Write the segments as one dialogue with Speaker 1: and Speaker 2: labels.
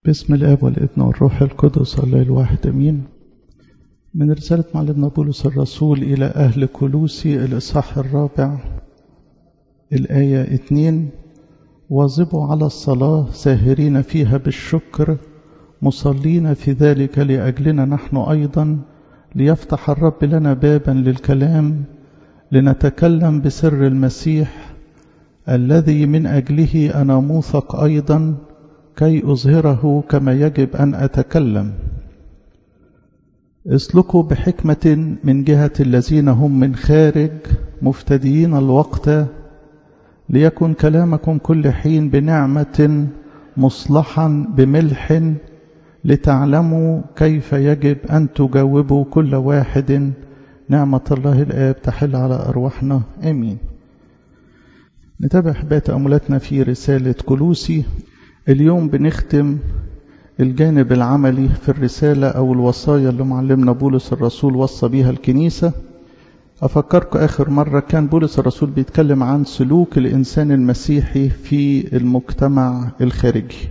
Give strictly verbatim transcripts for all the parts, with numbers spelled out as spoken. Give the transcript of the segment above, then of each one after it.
Speaker 1: باسم الآب والابن والروح القدس الله الواحد أمين. من رسالة معلمنا بولس الرسول إلى أهل كولوسي الإصحاح الرابع الآية اتنين: واظبوا على الصلاة ساهرين فيها بالشكر مصلين في ذلك لأجلنا نحن أيضا ليفتح الرب لنا بابا للكلام لنتكلم بسر المسيح الذي من أجله أنا موثق أيضا كي أظهره كما يجب أن أتكلم. اسلكوا بحكمة من جهة الذين هم من خارج مفتديين الوقت ليكن كلامكم كل حين بنعمة مصلحا بملح لتعلموا كيف يجب أن تجاوبوا كل واحد. نعمة الله الآب تحل على أرواحنا آمين. نتابع حباية تأملاتنا في رسالة كولوسي. اليوم بنختم الجانب العملي في الرسالة أو الوصايا اللي معلمنا بولس الرسول وصى بيها الكنيسة. أفكركم آخر مرة كان بولس الرسول بيتكلم عن سلوك الإنسان المسيحي في المجتمع الخارجي.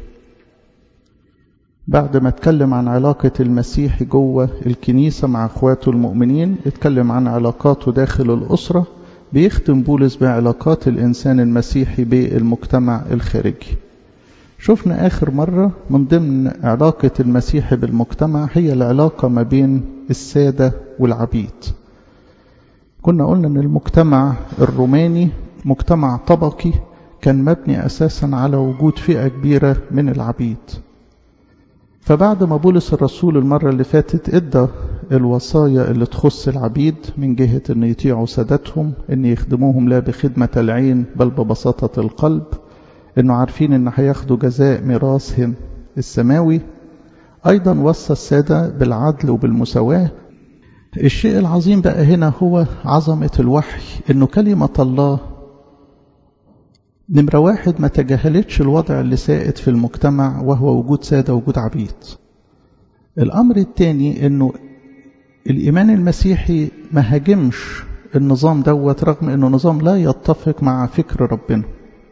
Speaker 1: بعد ما اتكلم عن علاقة المسيحي جوه الكنيسة مع أخواته المؤمنين، اتكلم عن علاقاته داخل الأسرة، بيختم بولس بعلاقات الإنسان المسيحي بالمجتمع الخارجي. شفنا آخر مرة من ضمن علاقة المسيح بالمجتمع هي العلاقة ما بين السادة والعبيد. كنا قلنا أن المجتمع الروماني مجتمع طبقي كان مبني أساسا على وجود فئة كبيرة من العبيد. فبعد ما بولس الرسول المرة اللي فاتت ادى الوصايا اللي تخص العبيد من جهة أن يطيعوا سادتهم، أن يخدموهم لا بخدمة العين بل ببساطة القلب، انه عارفين ان هياخدوا جزاء ميراثهم السماوي. ايضا وصى السادة بالعدل وبالمساواة. الشيء العظيم بقى هنا هو عظمة الوحي، انه كلمة الله نمرة واحد ما تجاهلتش الوضع اللي سائد في المجتمع وهو وجود سادة ووجود عبيد. الامر الثاني انه الايمان المسيحي ما هاجمش النظام دوت رغم انه نظام لا يتفق مع فكر ربنا.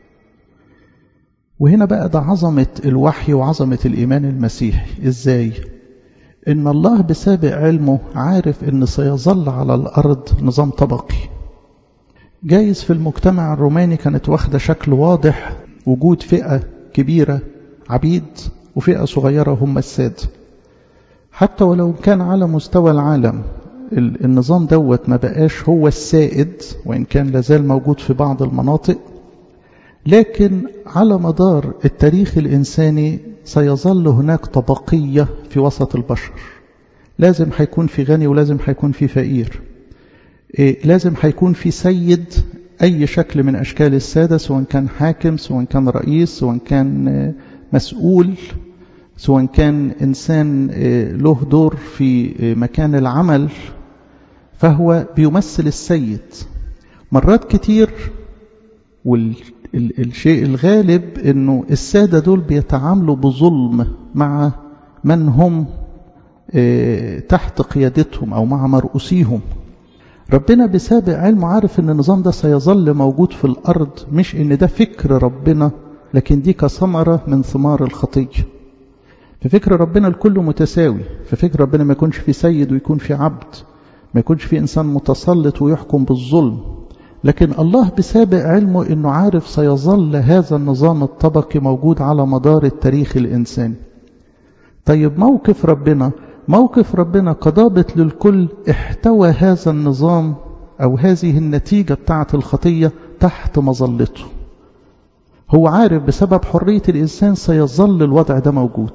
Speaker 1: وهنا بقى ده عظمة الوحي وعظمة الإيمان المسيحي. إزاي؟ إن الله بسابق علمه عارف إن سيظل على الأرض نظام طبقي. جايز في المجتمع الروماني كانت واخدة شكل واضح، وجود فئة كبيرة عبيد وفئة صغيرة هم السادة. حتى ولو كان على مستوى العالم النظام دوت ما بقاش هو السائد، وإن كان لازال موجود في بعض المناطق، لكن على مدار التاريخ الإنساني سيظل هناك طبقية في وسط البشر. لازم هيكون في غني ولازم هيكون في فقير. إيه لازم هيكون في سيد أي شكل من أشكال السادة، سواء كان حاكم، سواء كان رئيس، سواء كان مسؤول، سواء كان إنسان له دور في مكان العمل، فهو بيمثل السيد. مرات كتير وال الشيء الغالب انه السادة دول بيتعاملوا بظلم مع من هم تحت قيادتهم او مع مرؤوسيهم. ربنا بسابق علمه عارف ان النظام ده سيظل موجود في الارض، مش ان ده فكر ربنا، لكن دي كثمرة من ثمار الخطية. في فكر ربنا الكل متساوي. في فكر ربنا ما يكونش في سيد ويكون في عبد، ما يكونش في انسان متسلط ويحكم بالظلم. لكن الله بسابق علمه انه عارف سيظل هذا النظام الطبقي موجود على مدار التاريخ الانساني. طيب موقف ربنا موقف ربنا كضابط للكل احتوى هذا النظام او هذه النتيجة بتاعة الخطية تحت مظلته. هو عارف بسبب حرية الانسان سيظل الوضع ده موجود.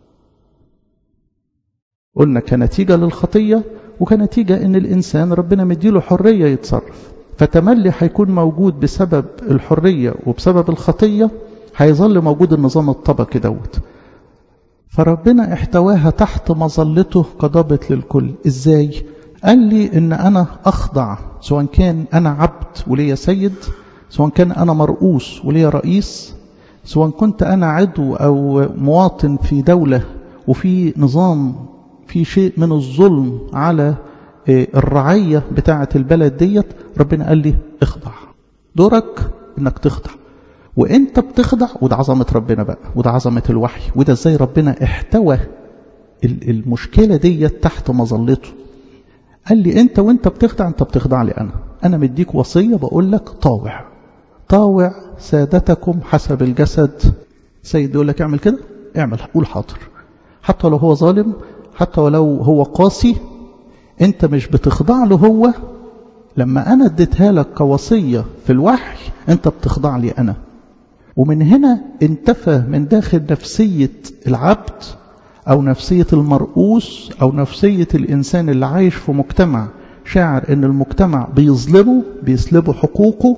Speaker 1: قلنا كنتيجة للخطية وكنتيجة ان الانسان ربنا مديله حرية يتصرف. فتملي هيكون موجود بسبب الحرية وبسبب الخطية، هيظل موجود النظام الطبقي دوت. فربنا احتواها تحت مظلته كضابط للكل. ازاي؟ قال لي ان انا اخضع، سواء كان انا عبد وليا سيد، سواء كان انا مرؤوس وليا رئيس، سواء كنت انا عضو او مواطن في دولة وفي نظام في شيء من الظلم على الرعية بتاعة البلد ديت، ربنا قال لي اخضع. دورك انك تخضع. وانت بتخضع، وده عظمة ربنا بقى، وده عظمة الوحي، وده ازاي ربنا احتوى المشكلة دي تحت مظلته. قال لي انت وانت بتخضع، انت بتخضع لي انا انا مديك وصية بقول لك طاوع طاوع سادتكم حسب الجسد. سيد يقول لك اعمل كده، اعمل، قول حاضر، حتى لو هو ظالم، حتى ولو هو قاسي، انت مش بتخضع له هو. لما انا اديتها لك كوصية في الوحي، انت بتخضع لي انا. ومن هنا انتفى من داخل نفسية العبد أو نفسية المرؤوس أو نفسية الإنسان اللي عايش في مجتمع شاعر إن المجتمع بيظلمه بيسلبه حقوقه،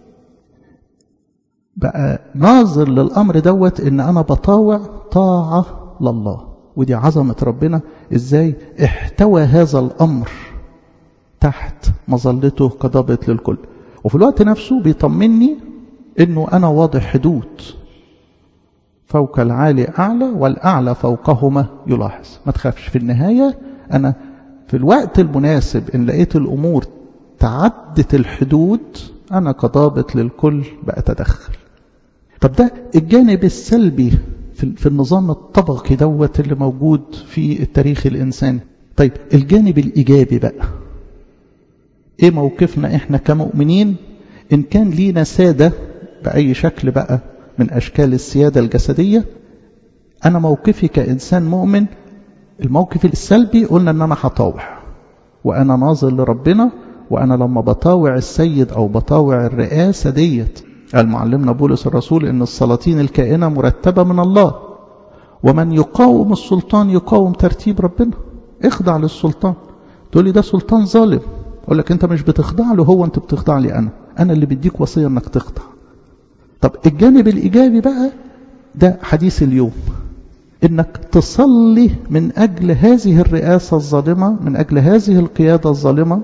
Speaker 1: بقى ناظر للأمر دوت إن أنا بطاوع طاعة لله. ودي عظمة ربنا إزاي احتوى هذا الأمر تحت مظلته كضابط للكل. وفي الوقت نفسه بيطمني إنه أنا واضح حدود، فوق العالي أعلى والأعلى فوقهما يلاحظ. ما تخافش، في النهاية أنا في الوقت المناسب إن لقيت الأمور تعدت الحدود، أنا كضابط للكل بأتدخل. طب ده الجانب السلبي في النظام الطبقي دوت اللي موجود في التاريخ الإنساني. طيب الجانب الإيجابي بقى، إيه موقفنا إحنا كمؤمنين إن كان لينا سادة بأي شكل بقى من أشكال السيادة الجسدية؟ أنا موقفي كإنسان مؤمن، الموقف السلبي قلنا أن أنا هطاوع وأنا ناظر لربنا، وأنا لما بطاوع السيد أو بطاوع الرئاسة ديت، قال معلمنا بولس الرسول إن السلاطين الكائنة مرتبة من الله، ومن يقاوم السلطان يقاوم ترتيب ربنا. اخضع للسلطان. تقول لي ده سلطان ظالم، أقول لك أنت مش بتخضع له هو، أنت بتخضع لي أنا أنا اللي بديك وصية أنك تخضع. طب الجانب الإيجابي بقى ده حديث اليوم، إنك تصلي من أجل هذه الرئاسة الظالمة، من أجل هذه القيادة الظالمة.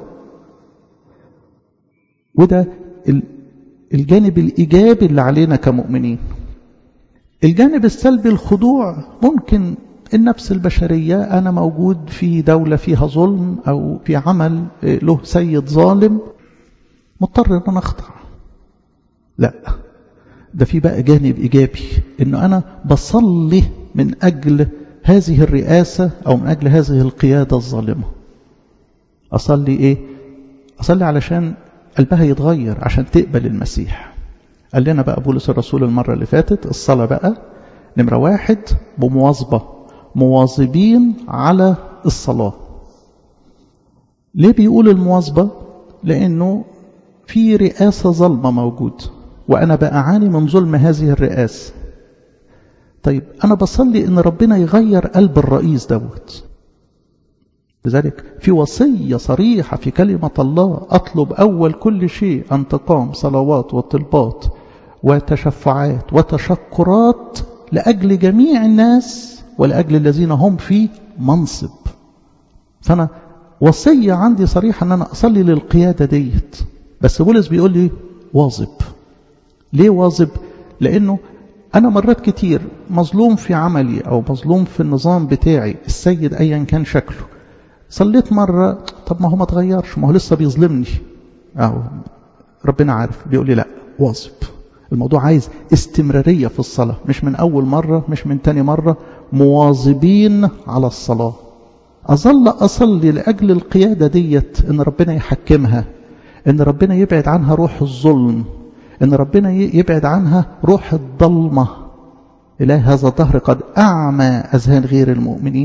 Speaker 1: وده الجانب الإيجابي اللي علينا كمؤمنين. الجانب السلبي الخضوع، ممكن النفس البشرية، أنا موجود في دولة فيها ظلم أو في عمل له سيد ظالم، مضطر أن أنا أخضع. لا، ده في بقى جانب إيجابي، إنه أنا بصلي من أجل هذه الرئاسة أو من أجل هذه القيادة الظالمة. أصلي إيه؟ أصلي علشان قلبها يتغير، عشان تقبل المسيح. قال لنا بقى بولس الرسول المرة اللي فاتت الصلاة بقى نمرة واحد بمواظبة، مواظبين على الصلاة. ليه بيقول المواظبة؟ لأنه في رئاسة ظلمة موجود، وأنا بقى أعاني من ظلم هذه الرئاسة. طيب أنا بصلي إن ربنا يغير قلب الرئيس دوت. لذلك في وصية صريحة في كلمة الله، أطلب أول كل شيء أن تقام صلوات وطلبات وتشفعات وتشكرات لأجل جميع الناس ولأجل الذين هم في منصب. فأنا وصية عندي صريحة أن أنا أصلي للقيادة ديت. بس بولس بيقول لي واظب. ليه واظب؟ لأنه أنا مرات كتير مظلوم في عملي أو مظلوم في النظام بتاعي، السيد أيا كان شكله. صليت مرة، طب ما هو ما تغيرش، ما هو لسه بيظلمني. أهو ربنا عارف، بيقول لي لا، واظب. الموضوع عايز استمرارية في الصلاة، مش من أول مرة، مش من تاني مرة، مواظبين على الصلاة. أظل أصلي لأجل القيادة ديت، إن ربنا يحكمها، إن ربنا يبعد عنها روح الظلم، إن ربنا يبعد عنها روح الضلمة. إله هذا الدهر قد أعمى أذهان غير المؤمنين.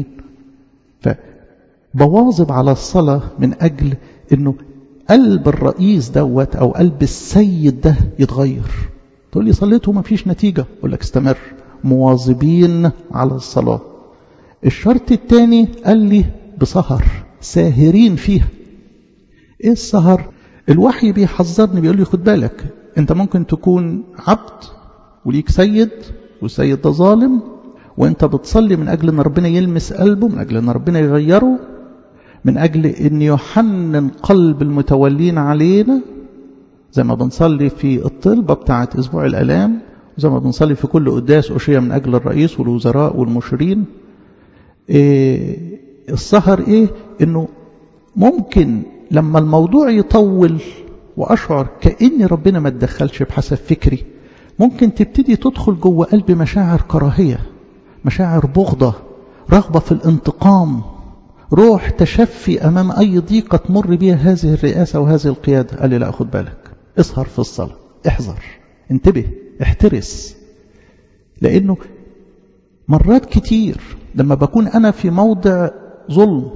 Speaker 1: فبواظب على الصلاة من أجل إنه قلب الرئيس دوت أو قلب السيد ده يتغير. تقول لي صليته وما فيش نتيجة، أقول لك استمر، مواظبين على الصلاة. الشرط الثاني قال لي بسهر، ساهرين فيها. إيه السهر؟ الوحي بيحذرني، بيقول لي خد بالك، انت ممكن تكون عبد وليك سيد، والسيد ده ظالم، وانت بتصلي من اجل ان ربنا يلمس قلبه، من اجل ان ربنا يغيره، من اجل ان يحنن قلب المتولين علينا، زي ما بنصلي في الطلبة بتاعت اسبوع الالام، زي ما بنصلي في كل قداس أشية من اجل الرئيس والوزراء والمشيرين. إيه السهر؟ ايه؟ انه ممكن لما الموضوع يطول وأشعر كأن ربنا ما تدخلش بحسب فكري، ممكن تبتدي تدخل جوه قلب مشاعر كراهية، مشاعر بغضة، رغبة في الانتقام، روح تشفي أمام أي ضيقة تمر بها هذه الرئاسة وهذه القيادة. قال لي لا، أخد بالك، اسهر في الصلاة، احذر، انتبه، احترس. لأنه مرات كتير لما بكون أنا في موضع ظلم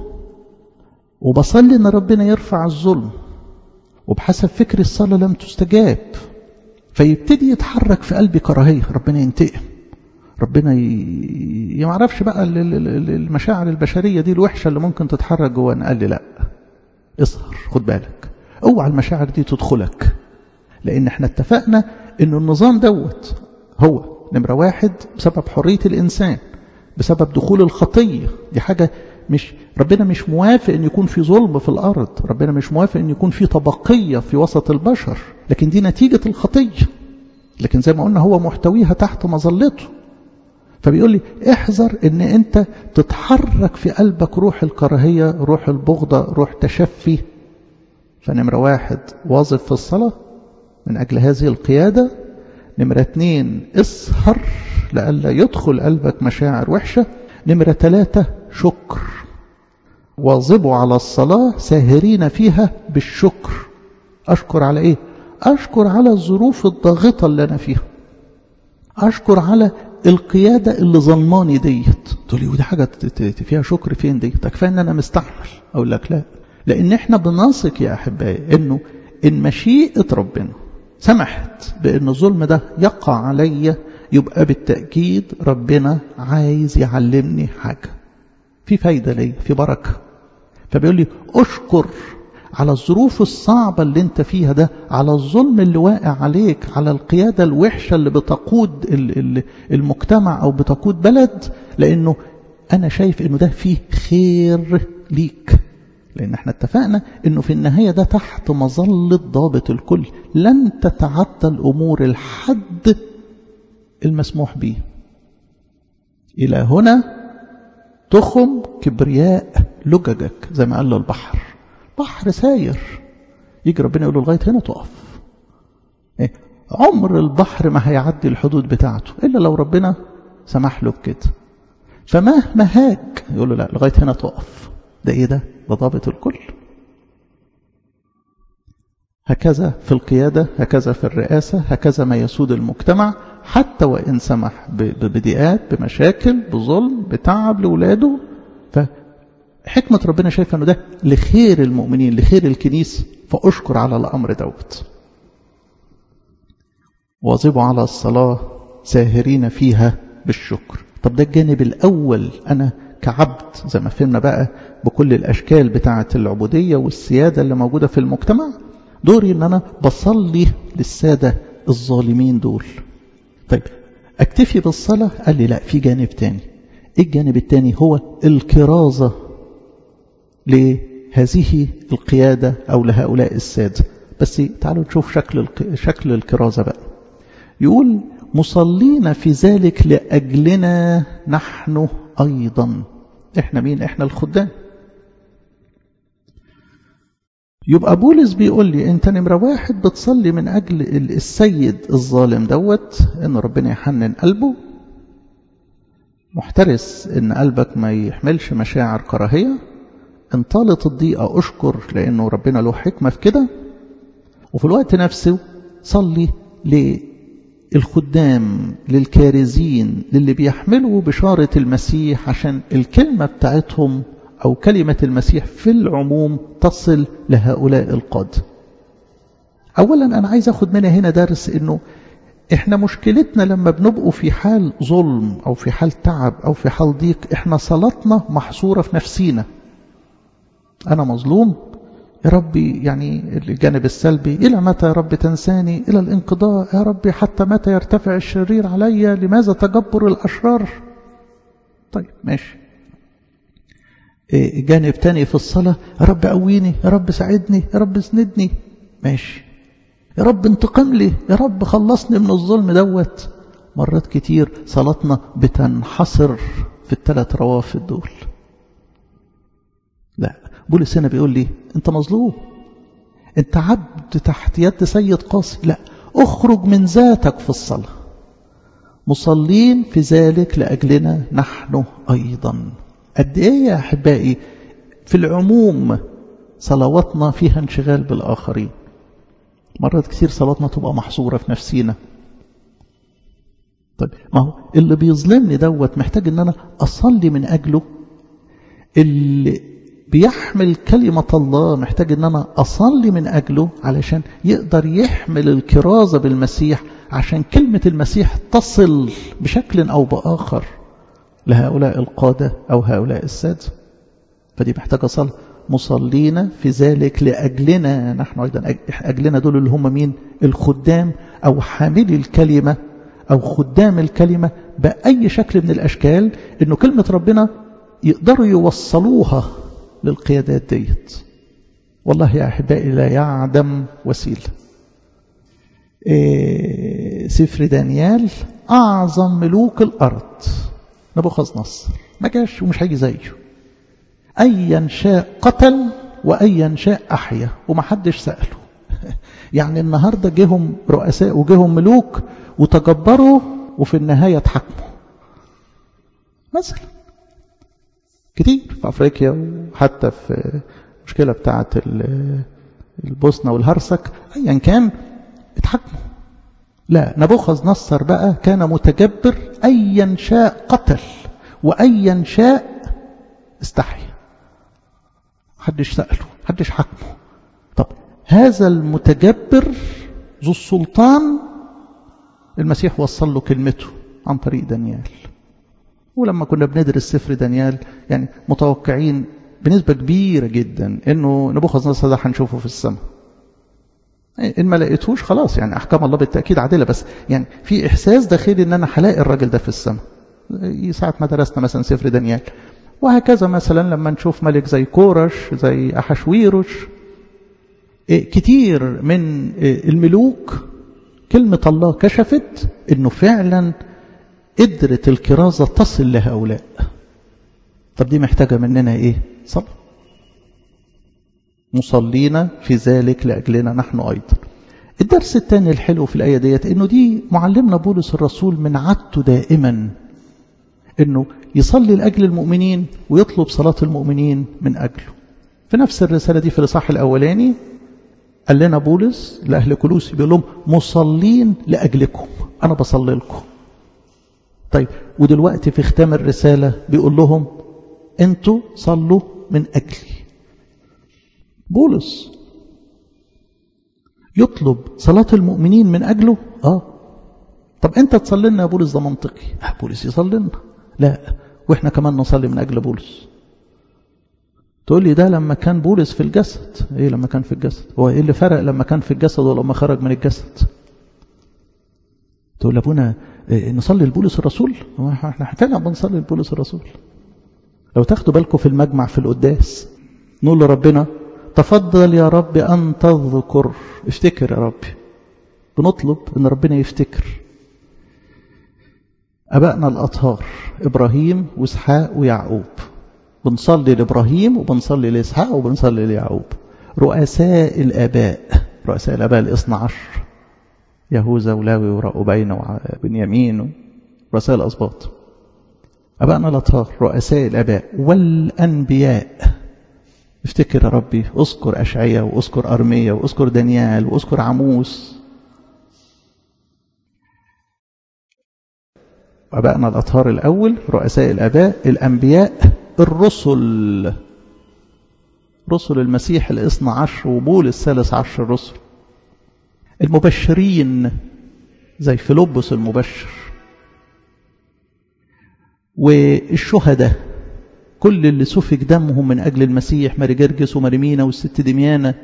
Speaker 1: وبصلي أن ربنا يرفع الظلم، وبحسب فكر الصلاة لم تستجاب، فيبتدي يتحرك في قلبي كراهية، ربنا ينتقم، ربنا ي... يعرفش بقى المشاعر البشرية دي الوحشة اللي ممكن تتحرك جوانا. قال لي لا، اصهر، خد بالك، اوعى المشاعر دي تدخلك. لأن احنا اتفقنا إنه النظام دوت هو نمرة واحد بسبب حرية الإنسان، بسبب دخول الخطية. دي حاجة مش ربنا مش موافق أن يكون في ظلم في الأرض، ربنا مش موافق أن يكون في طبقية في وسط البشر، لكن دي نتيجة الخطية. لكن زي ما قلنا هو محتويها تحت مظلته. فبيقول لي احذر أن أنت تتحرك في قلبك روح الكراهية، روح البغضة، روح تشفي. فنمرة واحد واظب في الصلاة من أجل هذه القيادة. نمرة اتنين اسهر لألا يدخل قلبك مشاعر وحشة. نمرة ثلاثة شكر، واظبوا على الصلاة ساهرين فيها بالشكر. أشكر على إيه؟ أشكر على الظروف الضاغطة اللي أنا فيها، أشكر على القيادة اللي ظلماني ديت. تقولي ودي حاجة فيها شكر فين دي؟ تكفى أن أنا مستحمل. أقول لك لا، لأن إحنا بنثق يا أحبائي إنه إن مشيئة ربنا سمحت بأن الظلم ده يقع علي، يبقى بالتأكيد ربنا عايز يعلمني حاجة، في فايدة لي، في بركة. فبيقول لي أشكر على الظروف الصعبة اللي انت فيها ده، على الظلم اللي واقع عليك، على القيادة الوحشة اللي بتقود المجتمع أو بتقود بلد، لأنه أنا شايف أنه ده فيه خير ليك. لأن احنا اتفقنا أنه في النهاية ده تحت مظلة ضابط الكل، لن تتعدى الأمور الحد المسموح به. إلى هنا تخم كبرياء لججك، زي ما قال له البحر، بحر ساير، يجي ربنا يقول له لغاية هنا تقف. إيه؟ عمر البحر ما هيعدي الحدود بتاعته إلا لو ربنا سمح له بكده. فمهما هاج يقول له لا، لغاية هنا تقف. ده إيه ده؟ ده ضابط الكل. هكذا في القيادة، هكذا في الرئاسة، هكذا ما يسود المجتمع، حتى وإن سمح بضيقات، بمشاكل، بظلم، بتعب لولاده، فحكمة ربنا شايفة أنه ده لخير المؤمنين، لخير الكنيسة، فأشكر على الأمر دوت. واظبوا على الصلاة ساهرين فيها بالشكر. طب ده الجانب الأول، أنا كعبد زي ما فهمنا بقى بكل الأشكال بتاعة العبودية والسيادة اللي موجودة في المجتمع، دوري أن أنا بصلي للسادة الظالمين دول. طيب أكتفي بالصلاة؟ قال لي لا، في جانب تاني. الجانب التاني هو الكرازة لهذه القيادة أو لهؤلاء السادة. بس تعالوا نشوف شكل شكل الكرازة بقى. يقول مصلين في ذلك لأجلنا نحن أيضا. إحنا مين؟ إحنا الخدام. يبقى بولس بيقول لي أنت نمرة واحد بتصلي من أجل السيد الظالم دوت، إن ربنا يحنن قلبه، محترس إن قلبك ما يحملش مشاعر كراهية. إن طالت الضيقة أشكر لأنه ربنا له حكمة في كده. وفي الوقت نفسه صلي للخدام، للكارزين، للي بيحملوا بشارة المسيح، عشان الكلمة بتاعتهم أو كلمة المسيح في العموم تصل لهؤلاء القادة. أولا أنا عايز أخد منها هنا درس، إنه إحنا مشكلتنا لما بنبقوا في حال ظلم أو في حال تعب أو في حال ضيق، إحنا صلاتنا محصورة في نفسينا. أنا مظلوم يا ربي، يعني الجانب السلبي، إلى متى يا رب تنساني؟ إلى الانقضاء يا ربي، حتى متى يرتفع الشرير علي؟ لماذا تجبر الأشرار؟ طيب ماشي. جانب تاني في الصلاة، يا رب قويني، يا رب ساعدني، يا رب اسندني. ماشي. يا رب انتقم لي، يا رب خلصني من الظلم دوت. مرات كتير صلاتنا بتنحصر في الثلاث روافد دول. لا، بولس هنا بيقول لي انت مظلوم، انت عبد تحت يد سيد قاسي. لا، اخرج من ذاتك في الصلاة، مصلين في ذلك لأجلنا نحن أيضا. قد إيه يا أحبائي في العموم صلواتنا فيها انشغال بالآخرين. مرات كثير صلاتنا تبقى محصورة في نفسينا. طيب ما هو اللي بيظلمني دوت محتاج ان انا اصلي من اجله. اللي بيحمل كلمة الله محتاج ان انا اصلي من اجله علشان يقدر يحمل الكرازة بالمسيح، عشان كلمة المسيح تصل بشكل او باخر لهؤلاء القادة او هؤلاء السادة. فدي محتاجة صلاة. مصلين في ذلك لأجلنا نحن أيضا. أجلنا دول اللي هم مين؟ الخدام أو حاملي الكلمة أو خدام الكلمة بأي شكل من الأشكال، إنه كلمة ربنا يقدروا يوصلوها للقيادات ديت. والله يا أحبائي لا يعدم وسيلة. إيه سفر دانيال أعظم ملوك الأرض نبوخذ نصر ما جاش ومش هيجي زيه. أيا شاء قتل وأيا شاء أحيا ومحدش سأله. يعني النهاردة جيهم رؤساء وجيهم ملوك وتجبروا وفي النهاية اتحكموا. مثلا كتير في أفريقيا وحتى في مشكلة بتاعة البوسنة والهرسك أيا كان اتحكموا. لا، نبوخذ نصر بقى كان متجبر، أيا شاء قتل وأيا شاء استحي، محدش سأله، محدش حكمه. طب هذا المتجبر ذو السلطان المسيح وصل له كلمته عن طريق دانيال. ولما كنا بندرس سفر دانيال يعني متوقعين بنسبة كبيرة جدا انه نبوخذ نصر ده هنشوفه في السماء. ان ما لقيتهوش خلاص، يعني احكام الله بالتأكيد عادلة، بس يعني في احساس داخلي ان انا هلاقي الراجل ده في السماء ساعة ما درسنا مثلا سفر دانيال. وهكذا مثلا لما نشوف ملك زي كورش زي أحشويروش، كتير من الملوك كلمة الله كشفت انه فعلا قدرت الكرازة تصل لهؤلاء. طب دي محتاجة مننا ايه؟ صلاة. مصلين في ذلك لأجلنا نحن أيضا. الدرس الثاني الحلو في الآية ديت انه دي معلمنا بولس الرسول من عادته دائما انه يصلي لأجل المؤمنين ويطلب صلاة المؤمنين من أجله. في نفس الرسالة دي في الإصحاح الأولاني قال لنا بولس لأهل كولوسي بيقول لهم مصلين لأجلكم، أنا بصلي لكم. طيب ودلوقتي في ختام الرسالة بيقول لهم أنتوا صلوا من أجلي. بولس يطلب صلاة المؤمنين من أجله. آه طب أنت تصلي لنا يا بولس، ده منطقي. آه بولس يصلي لنا، لا وإحنا كمان نصلي من أجل بولس. تقول لي ده لما كان بولس في الجسد. إيه لما كان في الجسد؟ هو إيه اللي فرق لما كان في الجسد ولما خرج من الجسد؟ تقول لابونا إيه نصلي لبولس الرسول؟ إحنا فعلا بنصلي لبولس الرسول. لو تاخدوا بالكم في المجمع في القداس نقول لربنا تفضل يا رب أن تذكر، افتكر يا رب. بنطلب أن ربنا يفتكر أبائنا الأطهار إبراهيم وإسحاق ويعقوب. بنصلي لإبراهيم وبنصلي لإسحاق وبنصلي ليعقوب. رؤساء الآباء، رؤساء الآباء الاثنى عشر، يهوذا ولاوي ورأوبين وبنيامين، رؤساء الأسباط. أبائنا الأطهار رؤساء الآباء والأنبياء. افتكر يا ربي، اذكر أشعيا واذكر أرميا واذكر دانيال واذكر عموس. أبائنا الأطهار الأول، رؤساء الآباء، الأنبياء، الرسل، رسل المسيح الاثنى عشر وبولس الثالث عشر الرسل، المبشرين زي فيلبس المبشر، والشهداء كل اللي سفك دمهم من أجل المسيح، ماري جرجس وماري مينا والست دميانة،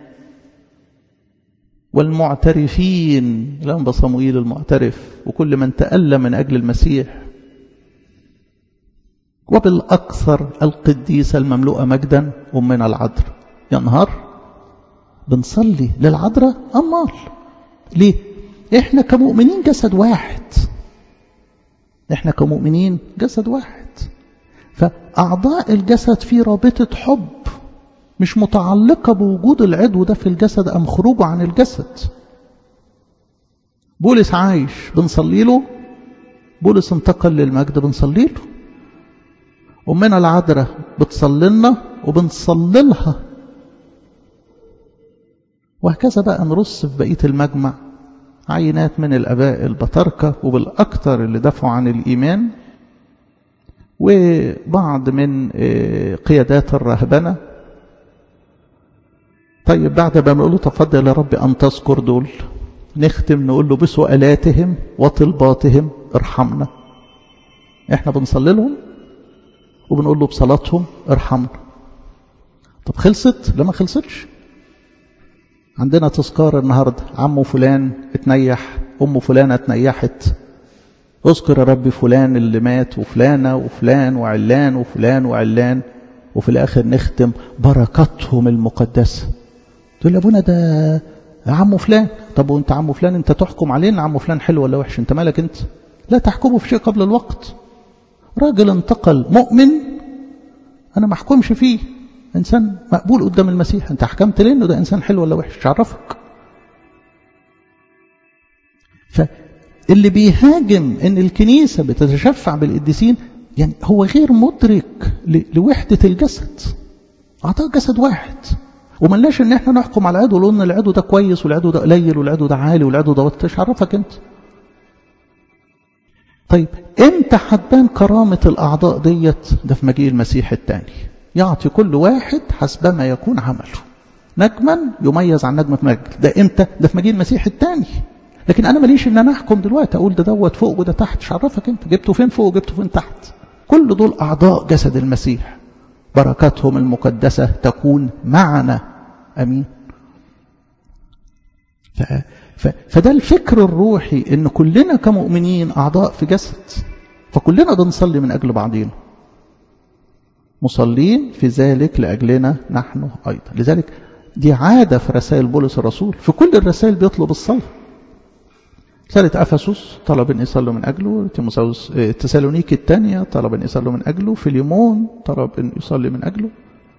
Speaker 1: والمعترفين الأنبا صموئيل المعترف وكل من تألم من أجل المسيح، وبالأكثر القديسة المملوءة مجدا أمنا العذراء. يا نهار بنصلي للعذراء أمال ليه؟ إحنا كمؤمنين جسد واحد، إحنا كمؤمنين جسد واحد، فأعضاء الجسد في رابطة حب مش متعلقة بوجود العضو ده في الجسد أم خروجه عن الجسد. بولس عايش بنصلي له، بولس انتقل للمجد بنصلي له، أمنا العذراء بتصلي لنا وبنصلي لها، وهكذا بقى نرص في بقية المجمع عينات من الآباء البطاركة وبالأكثر اللي دافعوا عن الإيمان، وبعض من قيادات الرهبنة. طيب بعد ما نقول له تفضل يا رب أن تذكر دول، نختم نقول له بسؤالاتهم وطلباتهم ارحمنا. احنا بنصلي لهم وبنقول له بصلاتهم ارحمنا. طب خلصت؟ لا ما خلصتش. عندنا تذكار النهارده، عمو فلان اتنيح، ام فلانه اتنيحت، اذكر يا رب فلان اللي مات وفلانه وفلان وعلان وفلان وعلان، وفي الاخر نختم بركاتهم المقدسه. تقول يا ابونا ده عمو فلان. طب وانت عمو فلان انت تحكم عليه ان عمو فلان حلو ولا وحش؟ انت مالك انت؟ لا تحكمه في شيء قبل الوقت. راجل انتقل مؤمن انا ما احكمش فيه، انسان مقبول قدام المسيح. انت حكمت ليه انه ده انسان حلو ولا وحش؟ عرفك. فاللي بيهاجم ان الكنيسه بتتشفع بالقديسين يعني هو غير مدرك لوحده الجسد. اعطاك جسد واحد، وملناش ان احنا نحكم على العدو ونقول ان العدو ده كويس والعدو ده قليل والعدو ده عالي والعدو ده وطش. عرفك انت. طيب امتى هتبان كرامه الاعضاء ديت؟ ده في مجيء المسيح الثاني، يعطي كل واحد حسبما يكون عمله. نجما يميز عن نجم في مجد. ده امتى؟ ده في مجيء المسيح الثاني. لكن انا ماليش ان انا احكم دلوقتي اقول ده دوت فوق وده تحت. مش عرفك انت جبته فين فوق وجبته فين تحت. كل دول اعضاء جسد المسيح، بركاتهم المقدسه تكون معنا. امين. ف... ف... فده الفكر الروحي ان كلنا كمؤمنين اعضاء في جسد، فكلنا بنصلي من اجل بعضينا، مصلين في ذلك لأجلنا نحن أيضا. لذلك دي عادة في رسائل بولس الرسول، في كل الرسائل بيطلب الصلاة. رسالة أفسس طلب أن يصلوا من أجله، تسالونيكي الثانية طلب أن يصلوا من أجله، فيليمون طلب أن يصلي من أجله.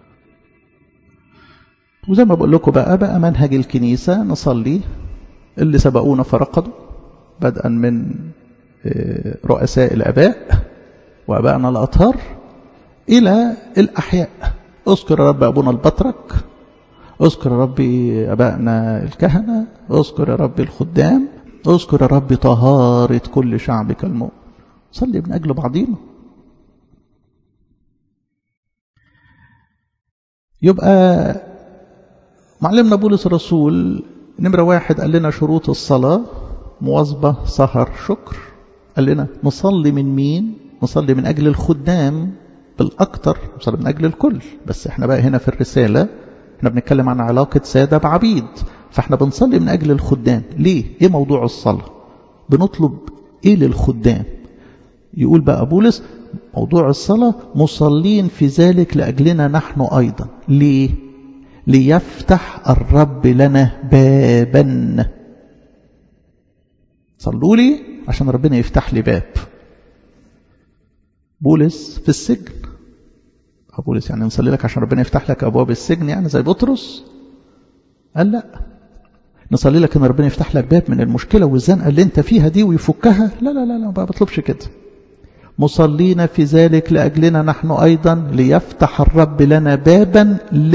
Speaker 1: وزي ما بقول لكم بقى بقى منهج الكنيسة نصلي اللي سبقونا فرقدوا، بدءا من رؤساء الآباء وأبائنا الأطهار إلى الأحياء. اذكر رب أبونا البطرك، اذكر رب أبائنا الكهنة، اذكر رب الخدام، اذكر رب طهارة كل شعبك المؤمن. صلي من أجل بعضينا. يبقى معلمنا بولس الرسول نمرة واحد قال لنا شروط الصلاة: مواظبة، سهر، شكر. قال لنا نصلي من مين؟ نصلي من أجل الخدام بالأكثر، نصلي من أجل الكل. بس احنا بقى هنا في الرسالة احنا بنتكلم عن علاقة سادة بعبيد، فاحنا بنصلي من أجل الخدام. ليه؟ ايه موضوع الصلاة؟ بنطلب ايه للخدام؟ يقول بقى بولس موضوع الصلاة: مصلين في ذلك لأجلنا نحن أيضا. ليه؟ ليفتح الرب لنا بابا. صلوا لي عشان ربنا يفتح لي باب. بولس في السجن، بولس يعني نصلي لك عشان ربنا يفتح لك أبواب السجن يعني زي بطرس؟ قال لا، نصلي لك ان ربنا يفتح لك باب من المشكلة والزنقة اللي انت فيها دي ويفكها. لا لا لا لا، ما بطلبش كده. مصلين في ذلك لأجلنا نحن أيضا ليفتح الرب لنا بابا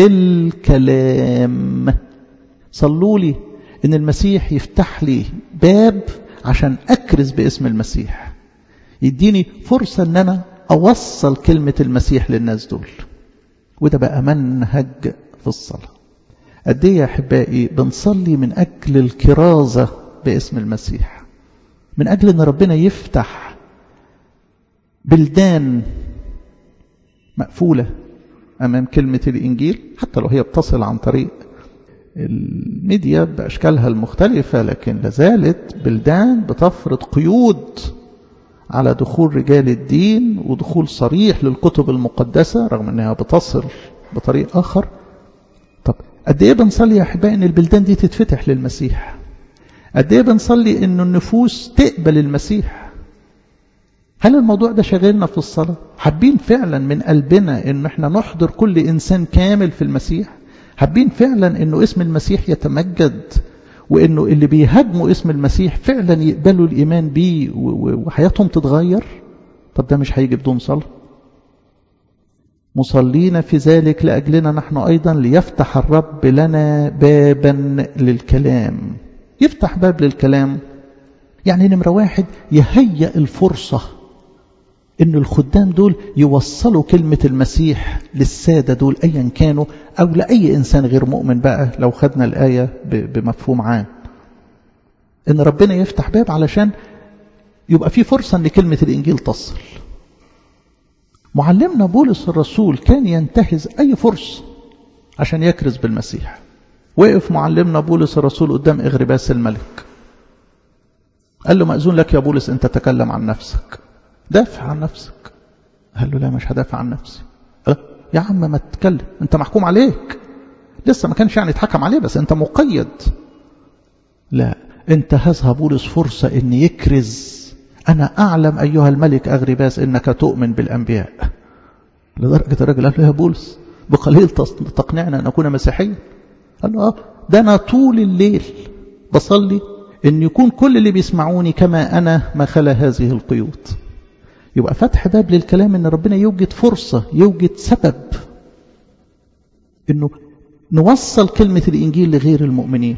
Speaker 1: للكلام. صلوا لي إن المسيح يفتح لي باب عشان أكرز باسم المسيح، يديني فرصة أن أنا أوصل كلمة المسيح للناس دول. وده بقى منهج في الصلاة. قد ايه يا أحبائي بنصلي من أجل الكرازة باسم المسيح، من أجل أن ربنا يفتح بلدان مقفولة أمام كلمة الإنجيل، حتى لو هي بتصل عن طريق الميديا بأشكالها المختلفة، لكن لازالت بلدان بتفرض قيود على دخول رجال الدين ودخول صريح للكتب المقدسة رغم أنها بتصل بطريق آخر. طب قد إيه بنصلي يا أحبائي أن البلدان دي تتفتح للمسيح؟ قد إيه بنصلي أن النفوس تقبل المسيح؟ هل الموضوع ده شغلنا في الصلاة؟ حابين فعلا من قلبنا أن احنا نحضر كل إنسان كامل في المسيح؟ حابين فعلا أنه اسم المسيح يتمجد وإنه اللي بيهاجموا اسم المسيح فعلا يقبلوا الإيمان بيه وحياتهم تتغير، طب ده مش هيجي بدون صلاة. مصلين في ذلك لأجلنا نحن أيضا ليفتح الرب لنا بابا للكلام. يفتح باب للكلام يعني نمرة واحد يهيئ الفرصة إن الخدام دول يوصلوا كلمة المسيح للسادة دول أيا كانوا، أو لأي إنسان غير مؤمن بقى لو خدنا الآية بمفهوم عام. إن ربنا يفتح باب علشان يبقى في فرصة إن كلمة الإنجيل تصل. معلمنا بولس الرسول كان ينتهز أي فرصة عشان يكرز بالمسيح. وقف معلمنا بولس الرسول قدام إغرباس الملك، قال له مأذون لك يا بولس أن تتكلم عن نفسك، دافع عن نفسك. قال له لا مش هدافع عن نفسي. يا عم ما تتكلم، أنت محكوم عليك، لسه ما كانش يعني يتحكم عليه بس أنت مقيد. لا، انتهزها بولس فرصة أن يكرز. أنا أعلم أيها الملك أغرباس إنك تؤمن بالأنبياء. لدرجة الرجل قال له يا بولس بقليل تقنعنا أن أكون مسيحيا. قال له آه ده أنا طول الليل بصلي إن يكون كل اللي بيسمعوني كما أنا ما خلا هذه القيود. يبقى فتح باب للكلام إن ربنا يوجد فرصة، يوجد سبب إنه نوصل كلمة الإنجيل لغير المؤمنين.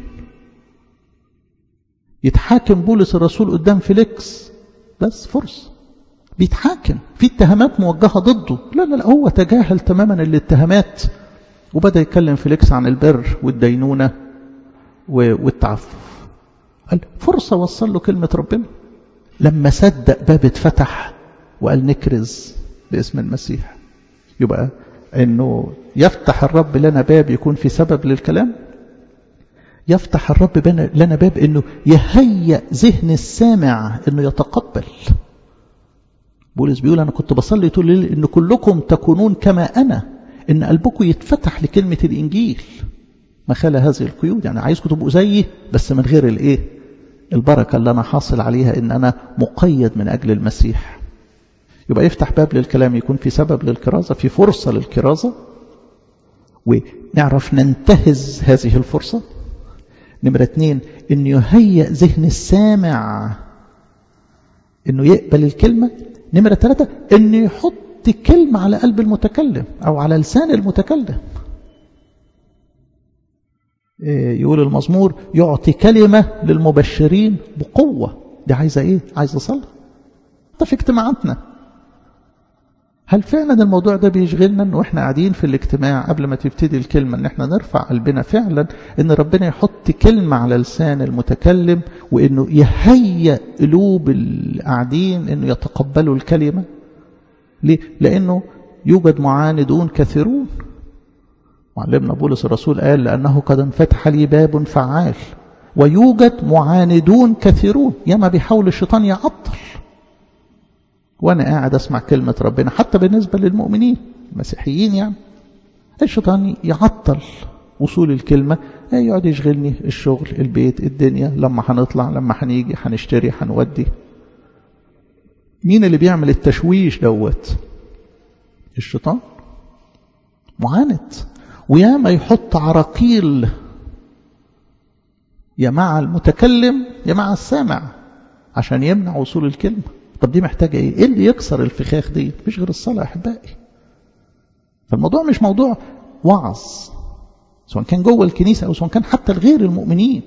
Speaker 1: يتحاكم بولس الرسول قدام فيليكس، بس فرصة بيتحاكم في اتهامات موجهة ضده. لا لا لا، هو تجاهل تماما الاتهامات وبدأ يتكلم فيليكس عن البر والدينونة والتعفف. قال فرصة وصل له كلمة ربنا. لما صدق باب اتفتح وقال نكرز باسم المسيح. يبقى انه يفتح الرب لنا باب يكون في سبب للكلام، يفتح الرب لنا باب انه يهيئ ذهن السامع انه يتقبل. بولس بيقول انا كنت بصلي طول الليل ان كلكم تكونون كما انا، ان قلبكم يتفتح لكلمة الانجيل ما خلا هذه القيود. يعني عايزكم تبقوا زيي بس من غير الايه البركة اللي انا حاصل عليها ان انا مقيد من اجل المسيح. يبقى يفتح باب للكلام يكون في سبب للكرازة، في فرصة للكرازة، ونعرف ننتهز هذه الفرصة. نمرة اثنين انه يهيئ ذهن السامع انه يقبل الكلمة. نمرة ثلاثة انه يحط كلمة على قلب المتكلم او على لسان المتكلم. يقول المزمور يعطي كلمة للمبشرين بقوة. دي عايزة ايه؟ عايزة صلاة. ده في اجتماعاتنا هل فعلا الموضوع ده بيشغلنا ان احنا قاعدين في الاجتماع قبل ما تبتدي الكلمة ان احنا نرفع قلبنا فعلا ان ربنا يحط كلمة على لسان المتكلم وانه يهيئ قلوب القاعدين انه يتقبلوا الكلمة؟ ليه؟ لانه يوجد معاندون كثيرون. معلمنا بولس الرسول قال لانه قد انفتح لي باب فعال ويوجد معاندون كثيرون. ياما بيحاول الشيطان يعطل وانا قاعد اسمع كلمة ربنا، حتى بالنسبة للمؤمنين المسيحيين يعني الشيطان يعطل وصول الكلمة، يقعد يشغلني الشغل، البيت، الدنيا، لما هنطلع، لما هنيجي، هنشتري، هنودي. مين اللي بيعمل التشويش دوت؟ الشيطان. معاند، وياما يحط عراقيل يا مع المتكلم يا مع السامع عشان يمنع وصول الكلمة. طب دي محتاجة ايه؟ ايه اللي يكسر الفخاخ دي؟ مفيش غير الصلاة يا احبائي. فالموضوع مش موضوع وعظ سواء كان جوه الكنيسة او سواء كان حتى لغير المؤمنين.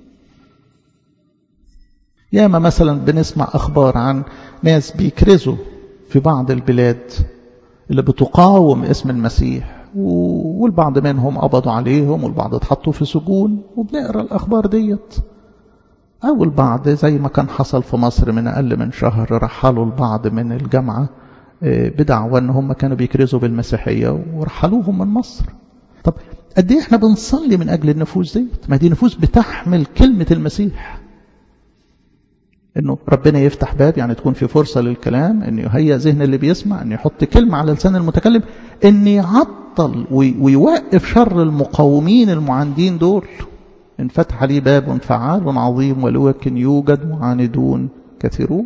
Speaker 1: ياما مثلا بنسمع اخبار عن ناس بيكرزوا في بعض البلاد اللي بتقاوم اسم المسيح، والبعض منهم قبضوا عليهم والبعض اتحطوا في سجون، وبنقرأ الاخبار ديت. أو البعض زي ما كان حصل في مصر من أقل من شهر رحلوا البعض من الجامعة بدعوى أن هم كانوا بيكرزوا بالمسيحية ورحلوهم من مصر. طب قد ايه احنا بنصلي من أجل النفوس دي؟ ما دي نفوس بتحمل كلمة المسيح. انه ربنا يفتح باب يعني تكون في فرصة للكلام، انه يهيئ ذهن اللي بيسمع، انه يحط كلمة على لسان المتكلم، انه يعطل ويوقف شر المقاومين المعاندين دول. انفتح لي باب فعال عظيم ولكن يوجد معاندون كثيرون.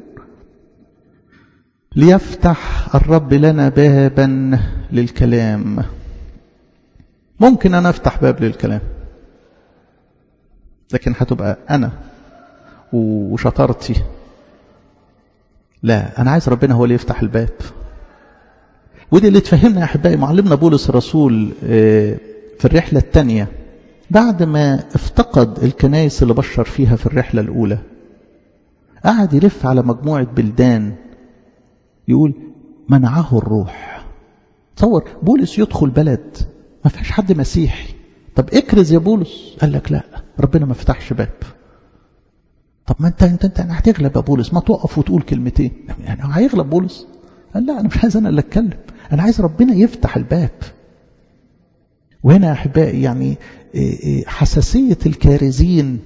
Speaker 1: ليفتح الرب لنا بابا للكلام. ممكن أنا أفتح باب للكلام، لكن هتبقى أنا وشطارتي. لا، أنا عايز ربنا هو اللي يفتح الباب. ودي اللي تفهمنا يا أحبائي معلمنا بولس الرسول في الرحلة الثانية بعد ما افتقد الكنائس اللي بشر فيها في الرحلة الأولى. قعد يلف على مجموعة بلدان يقول منعه الروح. تصور بولس يدخل بلد ما فيهاش حد مسيحي، طب اكرز يا بولس. قال لك لا، ربنا ما فتحش باب. طب ما انت انت انت هتغلب يا بولس، ما تقف وتقول كلمتين. يعني هيغلب بولس؟ قال لا، انا مش عايز انا اللي اتكلم، انا عايز ربنا يفتح الباب. وهنا يا احبائي يعني حساسية الكارزين